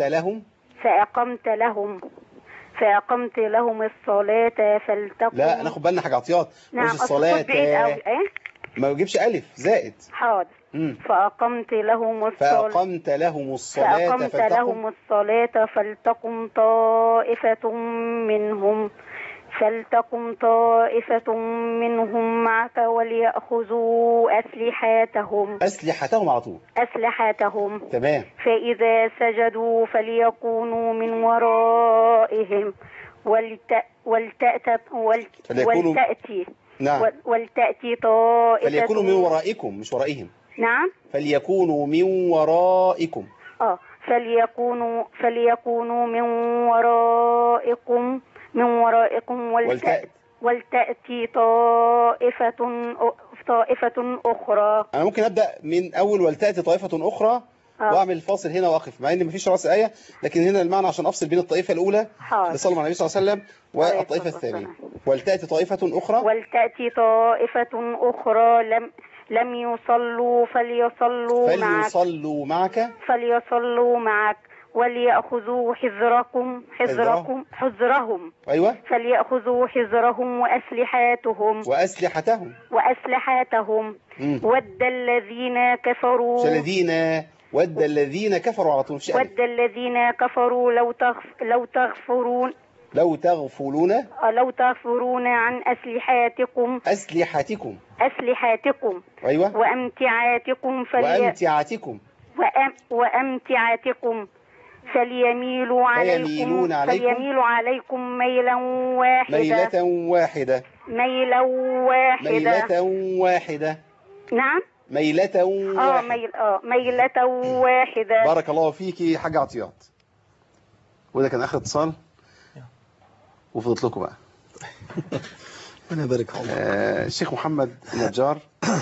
فأقمت لهم الصلاة فلتقم. لا ناخد بالنا حاجة عطيات. نعم الصلاة ما يجيبش ألف زائد. حاضر. فأقمت لهم الصلاة. فأقمت لهم الصلاة فلتقم طائفة منهم معك وليأخذوا أسلحتهم على طول. تمام. فإذا سجدوا فليكونوا من ورائهم ولتأتي طائفة. فليكونوا من ورائكم مش ورائهم. نعم. فليكونوا من ورائكم. فليكونوا من ورائكم ولتأتي طائفة أخرى. أنا ممكن أبدأ من أول ولتأتي طائفة أخرى وأعمل الفاصل هنا وأقف مع إن مفيش رأس آية، لكن هنا المعنى عشان أفصل بين الطائفة الأولى لصلى على النبي صلى الله عليه وسلم والطائفة الثانية. ولتأتي طائفة أخرى لم يصلوا فليصلوا معك وليأخذوا حذرهم. أيوة. فليأخذوا حذرهم وأسلحتهم. ود الذين كفروا. ود الذين كفروا على طول. ود الذين كفروا لو تغفلون عن أسلحتكم. أيوة. وأمتعتكم فليميلوا عليكم ميلا واحدة. نعم. ميلة واحدة. بارك الله فيكي حاجة عطيات. وده كان آخر اتصال وفضلت لكم بقى. ربنا يبارك فيك. الشيخ محمد النجار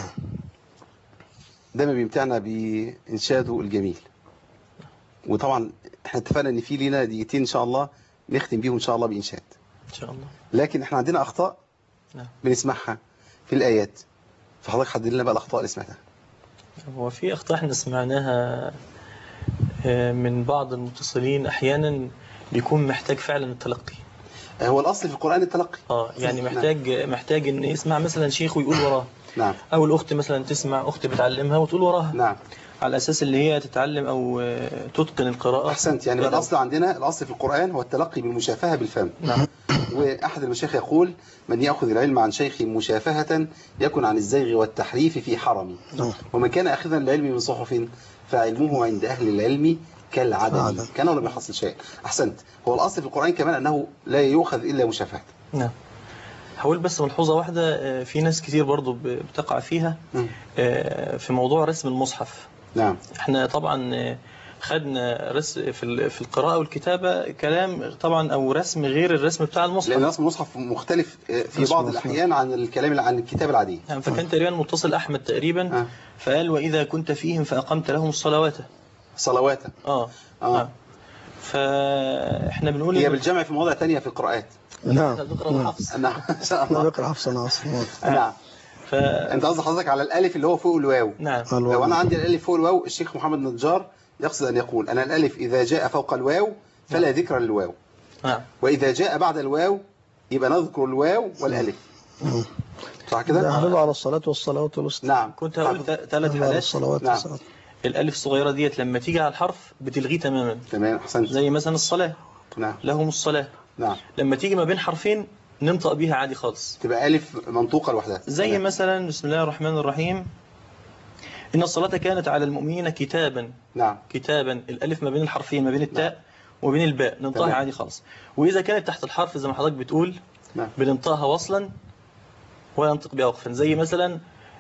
دايما بيمتعنا بإنشاده الجميل، وطبعا احنا اتفقنا ان في لينا دقيقتين ان شاء الله نختم بيهم ان شاء الله بإنشاد ان شاء الله. لكن احنا عندنا اخطاء بنسمعها في الايات، فحضرتك حدد لنا بقى الاخطاء اللي سمعتها. هو في اخطاء احنا سمعناها من بعض المتصلين احيانا بيكون محتاج فعلا التلقي. هو الاصل في القرآن التلقي. يعني محتاج ان يسمع مثلا شيخ ويقول وراه. نعم. او الاخت مثلا تسمع اخت بتعلمها وتقول وراها. نعم. على اساس اللي هي تتعلم او تتقن القراءة. احسنت. يعني الاصل عندنا الاصل في القرآن هو التلقي بالمشافهة بالفم. نعم. واحد المشايخ يقول: من يأخذ العلم عن شيخ مشافهة يكن عن الزيغ والتحريف في حرم. ومن كان اخذا العلم من صحف فعلمه عند اهل العلم كالعدم كان لم يحصل شيء. احسنت. هو الاصل في القرآن كمان انه لا يؤخذ الا مشافهة. نعم. هقول بس ملحوظة واحدة، في ناس كتير برضو بتقع فيها في موضوع رسم المصحف. نعم. احنا طبعا خدنا رسم في القراءة والكتابة كلام طبعا او رسم غير الرسم بتاع المصحف، لأن رسم المصحف مختلف في بعض الأحيان عن الكلام عن الكتابة العادية. فكان تقريبا متصل أحمد تقريبا فقال: وإذا كنت فيهم فأقمت لهم الصلوات. فاحنا بنقول هي بالجمع في مواضع تانية في القراءات. نعم. بنقرأ حفص. نعم ان شاء الله. بنقرأ حفص نعم. انت قصدك حضرتك على الالف اللي هو فوق الواو. نعم. لو انا عندي الالف فوق الواو، الشيخ محمد النجار يقصد ان يقول: انا الالف اذا جاء فوق الواو فلا ذكر للواو. نعم. واذا جاء بعد الواو يبقى نذكر الواو والالف. صح كده؟ نحافظ على الصلاة والصلوات والوسطى. نعم. كنت هقول 3 حالات. الصلوات نعم. الالف الصغيرة ديت لما تيجي على الحرف بتلغيه تماما. تمام. احسنت. زي مثلا الصلاة. نعم. لهم الصلاة. نعم. لما تيجي ما بين حرفين ننطق بيها عادي خالص، تبقى ألف منطوقة لوحدها. زي مثلا بسم الله الرحمن الرحيم: إن الصلاة كانت على المؤمنين كتابا. نعم. كتابا، الألف ما بين الحرفين ما بين التاء وبين الباء ننطقها عادي خالص. وإذا كانت تحت الحرف زي ما حضرتك بتقول بننطقها وصلا وينطق بها وقفا، زي مثلا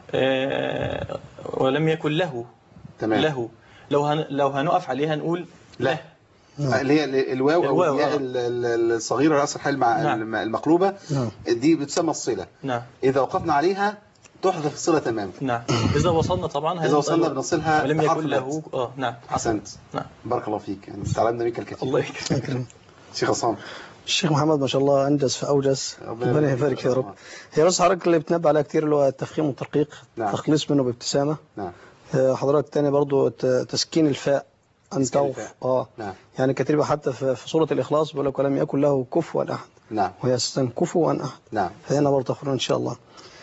ولم يكن له. تمام. له لو هنقف عليها نقول له. اللي هي الواو او الياء الصغيره راس الحال مع المقلوبه. دي بتسمى الصله. نعم. اذا وقفنا عليها تحذف الصله تماما. نعم. اذا وصلنا طبعا اذا وصلنا بنصلها ولم يكن له. نعم. احسنت. نعم. بارك الله فيك، يعني تعلمنا منك الكثير. الله يكرمك. شيخ عصام. الشيخ محمد ما شاء الله انجز فاوجز، ربنا يبارك يا رب. هي بس حضرتك اللي بتنبه عليها كتير اللي هو التفخيم والترقيق. نعم. تخليص منه بابتسامه. نعم. حضرتك تاني برضو تسكين الفاء أن توف. نعم. يعني كتير حتى في سورة الإخلاص بيقول لك ولم يكن له كفوا أحد. نعم. وهي أساسا كفوا أحد. نعم. فهنا برضه تخرون إن شاء الله.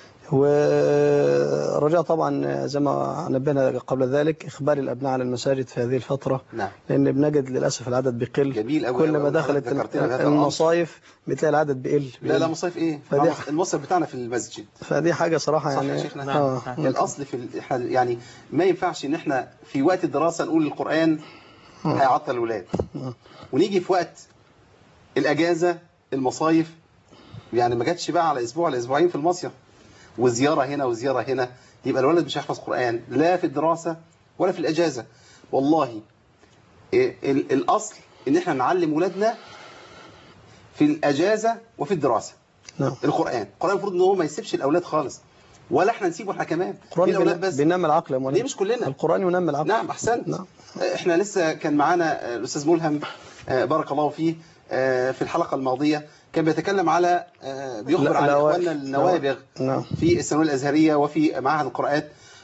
ورجاء طبعا زي ما نبهنا قبل ذلك إقبال الأبناء على المساجد في هذه الفترة. نعم. لأن بنجد للأسف العدد بيقل. جميل أوي. كل ما دخلت المصايف بتلاقي العدد بيقل. لا مصايف إيه؟ المصيف بتاعنا في المسجد. فدي حاجة صراحة يعني. نعم. الأصل يعني ما ينفعش إن إحنا في وقت الدراسة نقول القرآن هيعطل الولاد، ونيجي في وقت الأجازة المصايف يعني ما جاتش بقى على أسبوع ولا أسبوعين في المصيف، وزيارة هنا وزيارة هنا، يبقى الولد مش هيحفظ قرآن لا في الدراسة ولا في الأجازة. والله الأصل إن إحنا نعلم ولادنا في الأجازة وفي الدراسة. نعم. القرآن المفروض إن هو ما يسيبش الأولاد خالص، ولا إحنا نسيبه إحنا كمان. القرآن بينمي العقل يا ليه مش كلنا؟ القرآن ينمي العقل. نعم أحسنت. نعم. إحنا لسه كان معانا الأستاذ ملهم بارك الله فيه في الحلقة الماضية كان بيتكلم على بيخبر عن إخواننا النوابغ في الثانوية الأزهرية وفي معهد القرآن.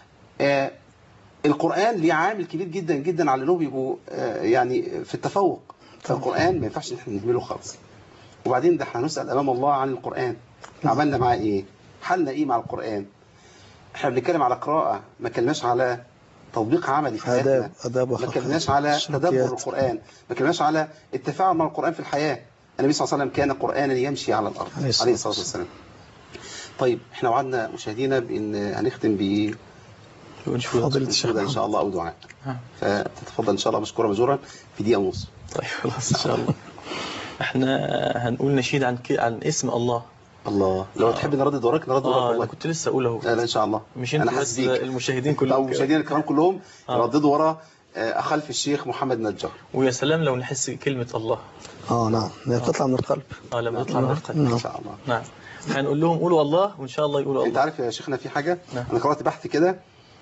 القرآن ليه عامل كبير جدا جدا على انهم يبقوا يعني في التفوق. فالقرآن ما ينفعش ان احنا نهمله خالص. وبعدين ده احنا هنسأل امام الله عن القرآن، عملنا معاه ايه؟ حالنا ايه مع القرآن؟ احنا بنتكلم على قراءة، ما كلناش على تطبيق عملي في حياتنا، ما كلناش على تدبر القرآن، ما كلناش على التفاعل مع القرآن في الحياة. النبي صلى الله عليه وسلم كان قرآنا يمشي على الأرض عليه الصلاة والسلام. طيب احنا وعدنا مشاهدينا بأن هنختم فضيلة الشيخ إن شاء الله أو دعاء، فتتفضل إن شاء الله مشكورا مجورا في دقيقة ونص. طيب خلاص إن شاء الله. احنا هنقول نشيد عن اسم الله. الله لو تحب نردد وراك نردد وراك والله. كنت لسه أقول اهو. لا إن شاء الله. مش انت بس، المشاهدين كلهم. المشاهدين الكرام كلهم يرددوا ورا أخلف الشيخ محمد نجار. ويا سلام لو نحس كلمة الله. نعم بتطلع من القلب. لما تطلع من القلب إن شاء الله. نعم. هنقول لهم قولوا الله وإن شاء الله يقولوا الله. أنت عارف يا شيخنا في حاجة؟ أنا قرأت بحث كده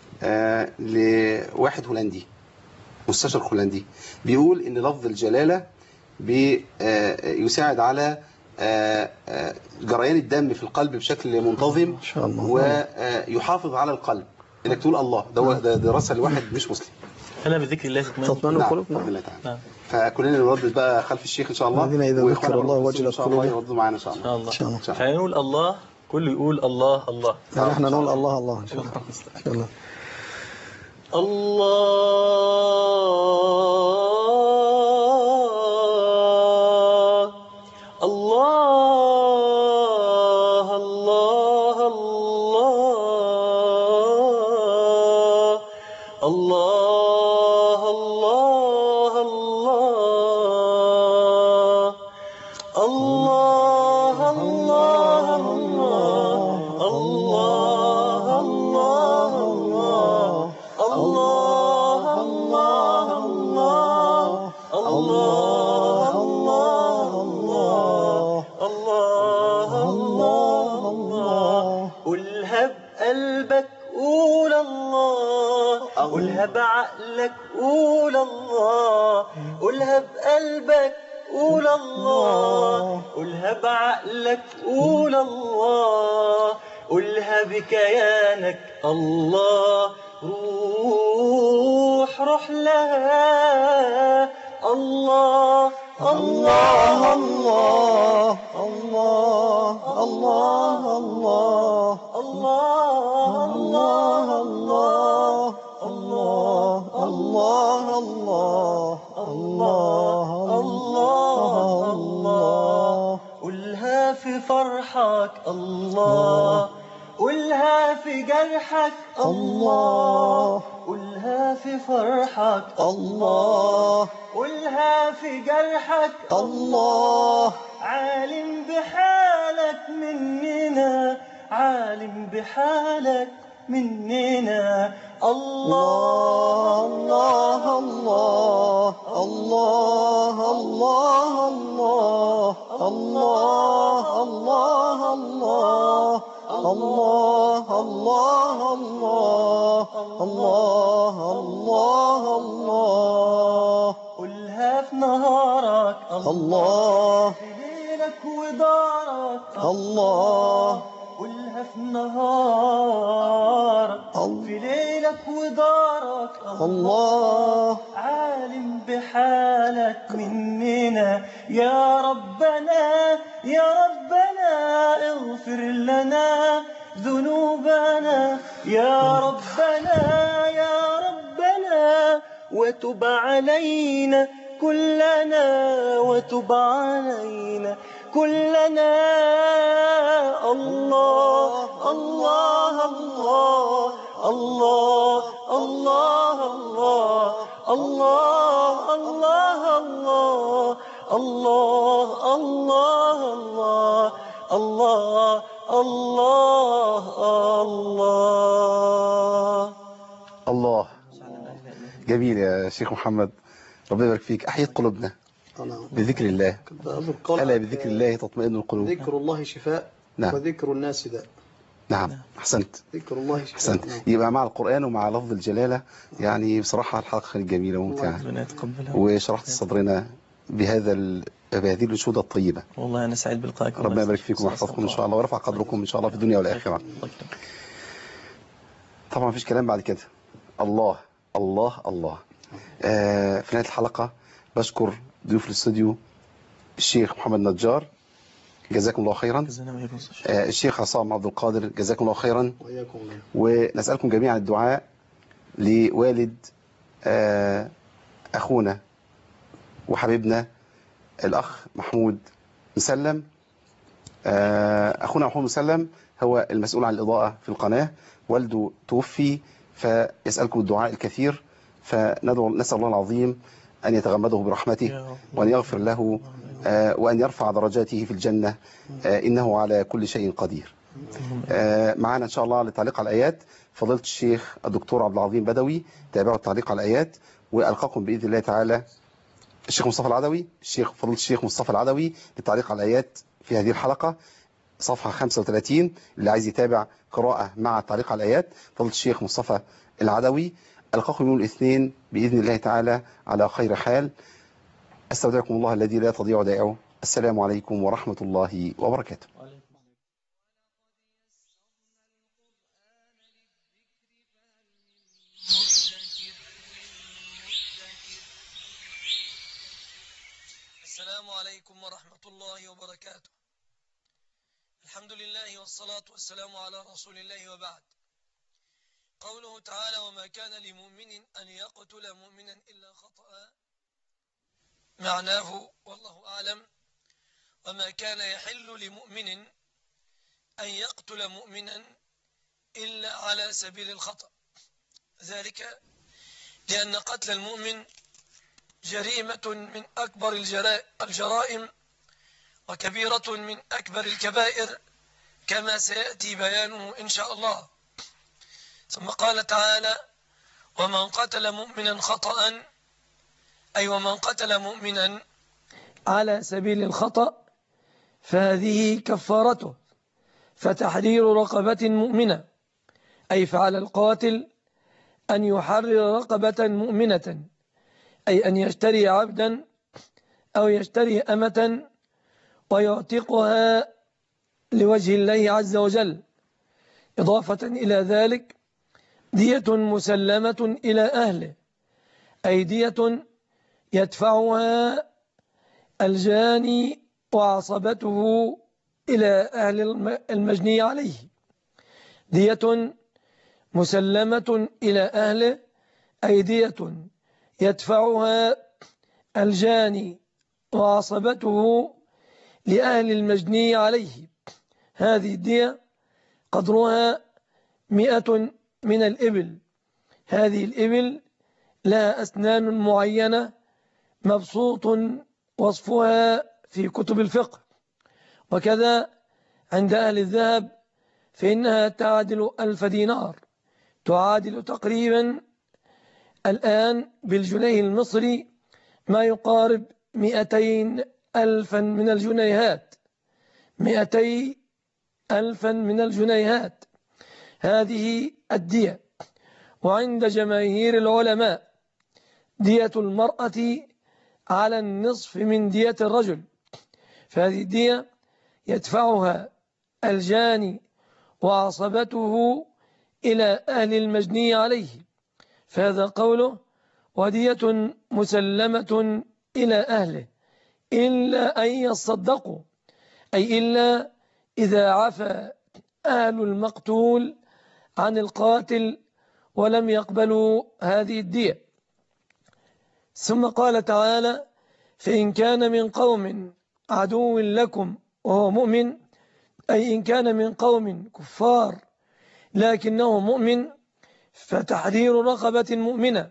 لواحد هولندي مستشرق هولندي بيقول إن لفظ الجلالة بيساعد على جريان الدم في القلب بشكل منتظم ويحافظ على القلب انك تقول الله. ده دراسه لواحد مش مسلم. انا بذكر الله تطمئن القلوب. نعم. فكلنا نردد بقى خلف الشيخ ان شاء الله. الذين اذا ذكر الله وجلت قلوبهم يردوا معانا ان شاء الله. ان شاء الله. فنقول الله، كله يقول الله الله. يعني احنا نقول الله الله ان شاء الله. ان شاء الله. قولها بعقلك قول الله، قولها بقلبك قول الله، قولها بعقلك قول الله، قولها بكيانك الله. روح لها الله الله الله الله الله الله الله الله الله الله الله الله الله. قولها في فرحك الله، قولها في جرحك الله، قولها في فرحك الله، قولها في جرحك الله. عالم بحالك مننا، عالم بحالك مننا. الله الله الله الله الله الله الله الله الله الله الله الله الله الله. قولها في نهارك الله، في ليلك ودارك الله. قولها في نهارك في ليلك ودارك الله. عالم بحالك مننا يا ربنا يا ربنا. اغفر لنا ذنوبنا يا ربنا يا ربنا. وتب علينا كلنا وتب علينا كلنا. الله الله الله الله الله الله الله الله الله الله الله الله. الله جميل يا شيخ محمد، ربنا يبارك فيك. أحيت قلوبنا بذكر الله، ألا بذكر الله تطمئن القلوب. ذكر الله شفاء، نعم. وذكر الناس داء. نعم أحسنت، ذكر الله شفاء. أحسنت. يبقى مع القرآن ومع لفظ الجلالة. يعني بصراحة الحلقة كانت جميلة وممتعة، وشرحت صدرنا بهذه الأنشودة الطيبة. والله أنا سعيد بلقائكم، ربنا يبارك فيكم ويحفظكم إن شاء الله، ورفع قدركم إن شاء الله في الدنيا والآخرة. طبعا مفيش كلام بعد كده. الله الله الله. في نهاية الحلقة بشكر ضيوف الاستوديو الشيخ محمد نجار، جزاكم الله خيرا. الشيخ عصام عبد القادر، جزاكم الله خيرا. ونسألكم جميعا الدعاء لوالد أخونا وحبيبنا الأخ محمود مسلم. أخونا محمود مسلم هو المسؤول عن الإضاءة في القناة، والده توفي، فيسألكم الدعاء الكثير. نسأل الله العظيم أن يتغمده برحمته وأن يغفر له وأن يرفع درجاته في الجنة، إنه على كل شيء قدير. معنا إن شاء الله للتعليق على الآيات فضيلة الشيخ الدكتور عبد العظيم بدوي. تابعوا التعليق على الآيات، وألقاكم بإذن الله تعالى الشيخ مصطفى العدوي، فضيلة الشيخ مصطفى العدوي للتعليق على الآيات في هذه الحلقة، صفحة 35. اللي عايز يتابع قراءة مع التعليق على الآيات فضيلة الشيخ مصطفى العدوي. ألقاكم يوم الاثنين بإذن الله تعالى على خير حال. أستودعكم الله الذي لا تضيع ودائعه. السلام عليكم ورحمة الله وبركاته. السلام عليكم ورحمة الله وبركاته. الحمد لله والصلاة والسلام على رسول الله، وبعد. قوله تعالى: وما كان لمؤمن أن يقتل مؤمنا إلا خطأ، معناه والله أعلم: وما كان يحل لمؤمن أن يقتل مؤمنا إلا على سبيل الخطأ، ذلك لأن قتل المؤمن جريمة من أكبر الجرائم وكبيرة من أكبر الكبائر، كما سيأتي بيانه إن شاء الله. ثم قال تعالى: ومن قتل مؤمنا خطأ، أي ومن قتل مؤمنا على سبيل الخطأ فهذه كفارته، فتحرير رقبة مؤمنة، أي فعلى القاتل أن يحرر رقبة مؤمنة، أي أن يشتري عبدا أو يشتري أمة ويعتقها لوجه الله عز وجل. إضافة إلى ذلك دية مسلمة إلى أهله، أي دية يدفعها الجاني وعصبته إلى أهل المجني عليه. دية مسلمة إلى أهله، أي دية يدفعها الجاني وعصبته لأهل المجني عليه. هذه الدية قدرها 100 من الإبل. هذه الإبل لها أسنان معينة مبسوط وصفها في كتب الفقه، وكذا عند أهل الذهب فإنها تعدل 1000 دينار، تعادل تقريبا الآن بالجنيه المصري ما يقارب 200,000 من الجنيهات، 200,000 من الجنيهات. هذه الدية. وعند جماهير العلماء دية المرأة على النصف من دية الرجل، فهذه الدية يدفعها الجاني وعصبته إلى أهل المجني عليه، فهذا قوله ودية مسلمة إلى أهله إلا أن يصدقوا، أي إلا إذا عفى أهل المقتول عن القاتل ولم يقبلوا هذه الدية. ثم قال تعالى فإن كان من قوم عدو لكم وهو مؤمن، أي إن كان من قوم كفار لكنه مؤمن، فتحرير رقبة مؤمنة،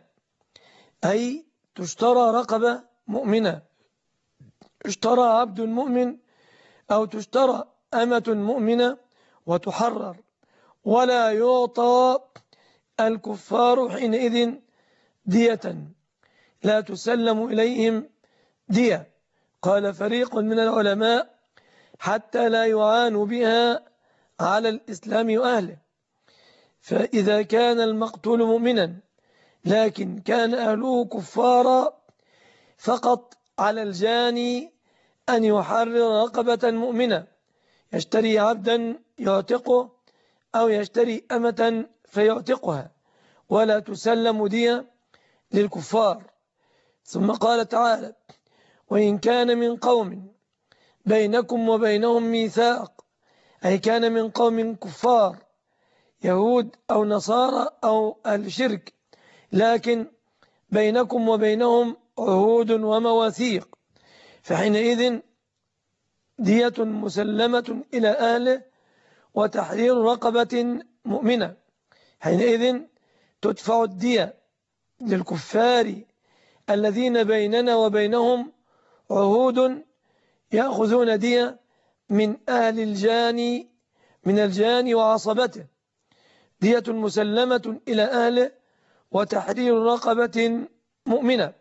أي تشترى رقبة مؤمنة، اشترى عبد مؤمن أو تشترى أمة مؤمنة وتحرر، ولا يعطى الكفار حينئذ دية، لا تسلم إليهم دية. قال فريق من العلماء حتى لا يعانوا بها على الإسلام وأهله، فإذا كان المقتول مؤمنا لكن كان أهله كفارا فقط على الجاني أن يحرر رقبة مؤمنة، يشتري عبدا يعتقه أو يشتري أمة فيعتقها، ولا تسلم دية للكفار. ثم قال تعالى وإن كان من قوم بينكم وبينهم ميثاق، أي كان من قوم كفار يهود أو نصارى أو أهل شرك، لكن بينكم وبينهم عهود ومواثيق، فحينئذ دية مسلمة إلى أهله وتحرير رقبة مؤمنة. حينئذ تدفع الدية للكفار الذين بيننا وبينهم عهود، يأخذون دية من أهل الجاني، من الجاني وعصبته، دية مسلمة إلى أهله وتحرير رقبة مؤمنة.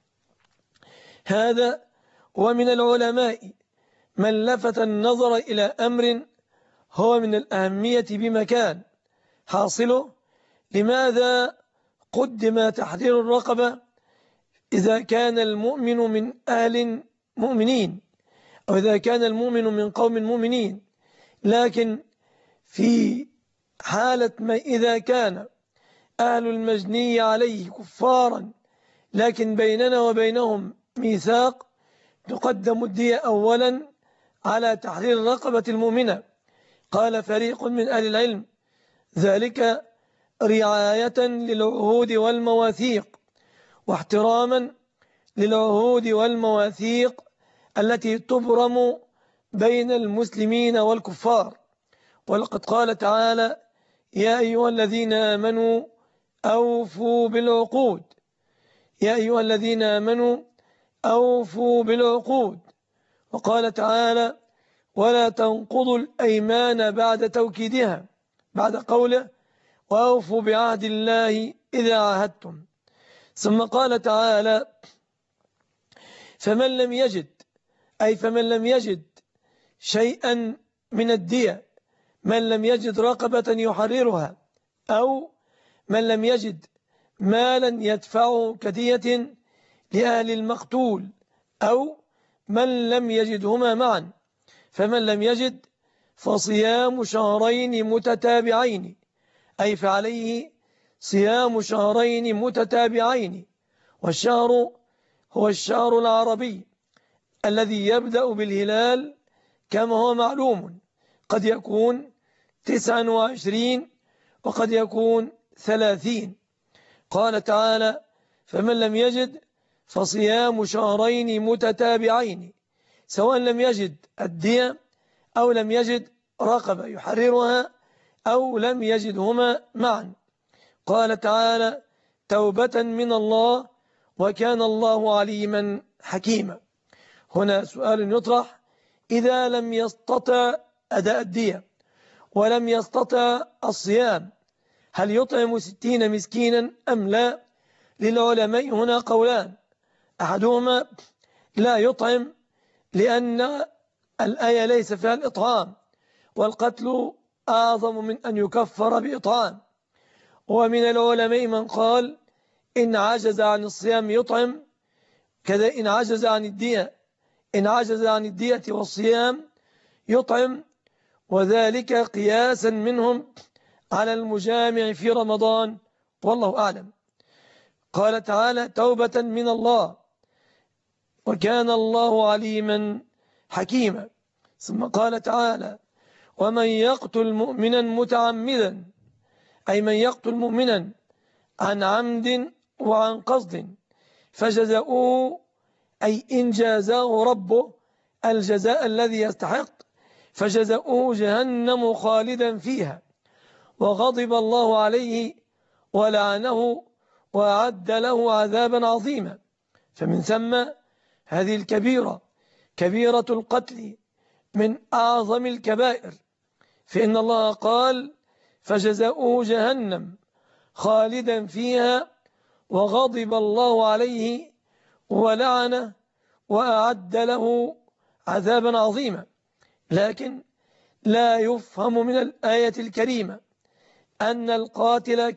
هذا ومن العلماء من لفت النظر إلى أمر هو من الأهمية بمكان، حاصله لماذا قدم تحرير الرقبة إذا كان المؤمن من أهل مؤمنين أو إذا كان المؤمن من قوم مؤمنين، لكن في حالة ما إذا كان أهل المجني عليه كفارا لكن بيننا وبينهم ميثاق، تقدم الدية أولا على تحرير الرقبة المؤمنة. قال فريق من أهل العلم ذلك رعاية للعهود والمواثيق واحتراما للعهود والمواثيق التي تبرم بين المسلمين والكفار. ولقد قال تعالى يا أيها الذين آمنوا أوفوا بالعقود، يا أيها الذين آمنوا أوفوا بالعقود. وقال تعالى ولا تنقضوا الأيمان بعد توكيدها، بعد قوله وأوفوا بعهد الله إذا عاهدتم. ثم قال تعالى فمن لم يجد، أي فمن لم يجد شيئا من الدية، من لم يجد رقبة يحررها أو من لم يجد مالا يدفعه كدية لأهل المقتول أو من لم يجدهما معا، فمن لم يجد فصيام شهرين متتابعين، أي فعليه صيام شهرين متتابعين. والشهر هو الشهر العربي الذي يبدأ بالهلال كما هو معلوم، قد يكون 29 وقد يكون 30. قال تعالى فمن لم يجد فصيام شهرين متتابعين، سواء لم يجد الدية أو لم يجد رقبة يحررها أو لم يجدهما معا. قال تعالى توبة من الله وكان الله عليما حكيما. هنا سؤال يطرح إذا لم يستطع أداء الدية ولم يستطع الصيام هل يطعم 60 مسكينا أم لا؟ للعلماء هنا قولان، أحدهما لا يطعم لأن الآية ليس فيها الإطعام، والقتل أعظم من أن يكفر بإطعام. ومن العلماء من قال إن عجز عن الصيام يطعم، كذا إن عجز عن الدية والصيام يطعم، وذلك قياسا منهم على المجامع في رمضان، والله أعلم. قال تعالى: توبة من الله وكان الله عليما حكيما. ثم قال تعالى: ومن يقتل مؤمنا متعمدا، أي من يقتل مؤمنا عن عمد وعن قصد فجزاؤه، أي إن جازاه ربه الجزاء الذي يستحق، فجزاؤه جهنم خالدا فيها وغضب الله عليه ولعنه وأعد له عذابا عظيما. فمن ثم هذه الكبيرة، كبيرة القتل، من أعظم الكبائر، فإن الله قال: فجزاؤه جهنم خالدا فيها وغضب الله عليه ولعنه وأعد له عذابا عظيما. لكن لا يفهم من الآية الكريمة أن القاتل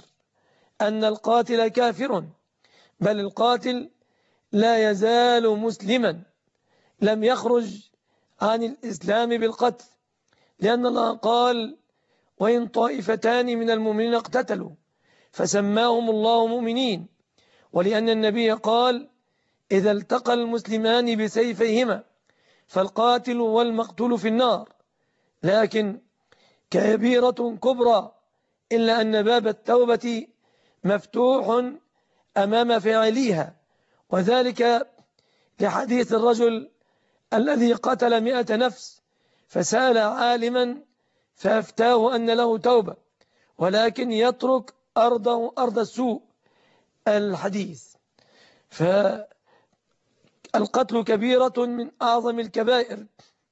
كافر، بل القاتل لا يزال مسلما لم يخرج عن الإسلام بالقتل، لأن الله قال: وإن طائفتان من المؤمنين اقتتلوا فسماهم الله مؤمنين، ولأن النبي قال: إذا التقى المسلمان بسيفيهما فالقاتل والمقتول في النار. لكن كبيرة كبرى، إلا أن باب التوبة مفتوح أمام فاعليها، وذلك لحديث الرجل الذي قتل 100 نفس فسأل عالما فأفتاه أن له توبة، ولكن يترك أرضه أرض السوء الحديث. فالقتل كبيرة من أعظم الكبائر.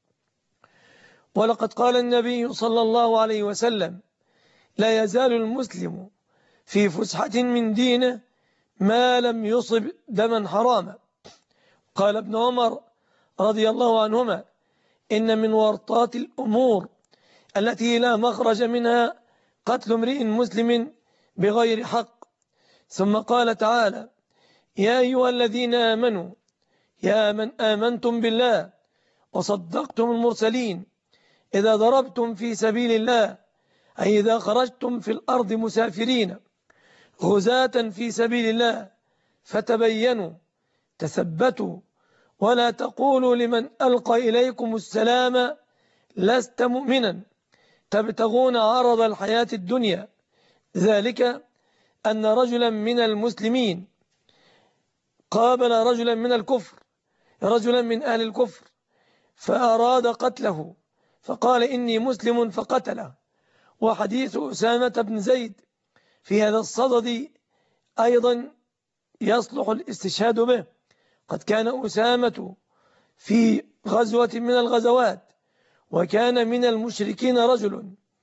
ولقد قال النبي صلى الله عليه وسلم: لا يزال المسلم في فسحة من دينه ما لم يصب دما حراما. قال ابن عمر رضي الله عنهما: إن من ورطات الأمور التي لا مخرج منها قتل امرئ مسلم بغير حق. ثم قال تعالى: يا أيها الذين آمنوا، يا من آمنتم بالله وصدقتم المرسلين، إذا ضربتم في سبيل الله، أي إذا خرجتم في الأرض مسافرين غزاة في سبيل الله، فتبينوا، تثبتوا، ولا تقولوا لمن ألقى إليكم السلام لست مؤمنا تبتغون عرض الحياة الدنيا. ذلك أن رجلا من المسلمين قابل رجلا من الكفر، رجلا من أهل الكفر، فأراد قتله، فقال: إني مسلم، فقتله. وحديث أسامة بن زيد في هذا الصدد أيضا يصلح الاستشهاد به. قد كان أسامة في غزوة من الغزوات، وكان من المشركين رجل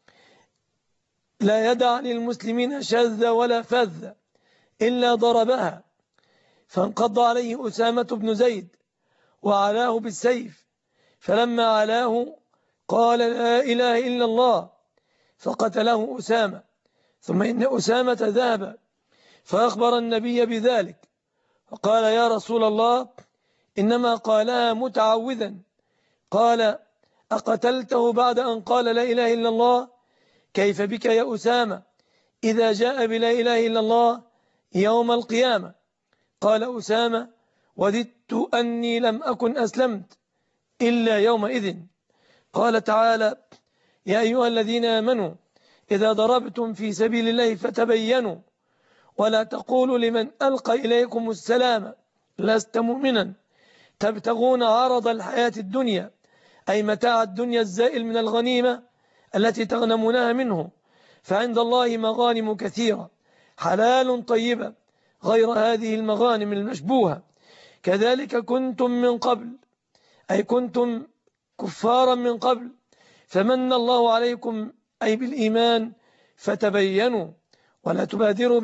لا يدع للمسلمين شذ ولا فذ إلا ضربها، فانقض عليه أسامة بن زيد وعلاه بالسيف، فلما علاه قال: لا إله إلا الله، فقتله أسامة. ثم إن أسامة ذهب فأخبر النبي بذلك، فقال: يا رسول الله، إنما قالها متعوذا. قال: أقتلته بعد أن قال لا إله إلا الله؟ كيف بك يا أسامة إذا جاء بلا إله إلا الله يوم القيامة؟ قال أسامة: وددت أني لم أكن أسلمت إلا يومئذ. قال تعالى: يا أيها الذين آمنوا إذا ضربتم في سبيل الله فتبينوا، ولا تقولوا لمن ألقى إليكم السلام لست مؤمنا تبتغون عرض الحياة الدنيا، أي متاع الدنيا الزائل من الغنيمة التي تغنمونها منه، فعند الله مغانم كثيرة حلال طيبة غير هذه المغانم المشبوهة. كذلك كنتم من قبل، أي كنتم كفارا من قبل، فمن الله عليكم أي بالإيمان فتبينوا ولا تبادروا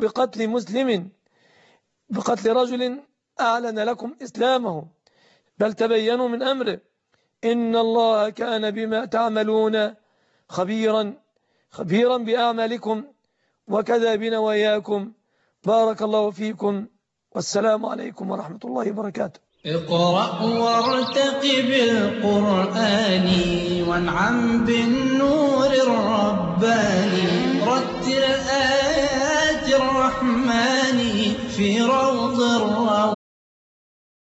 بقتل رجل أعلن لكم إسلامه، بل تبينوا من أمره، إن الله كان بما تعملون خبيرا بأعمالكم وكذا بنا وإياكم. بارك الله فيكم، والسلام عليكم ورحمة الله وبركاته. اقرأ وارتقب القرآن وانعم بالنور الرباني، رتل آيات الرحمن في روض الروض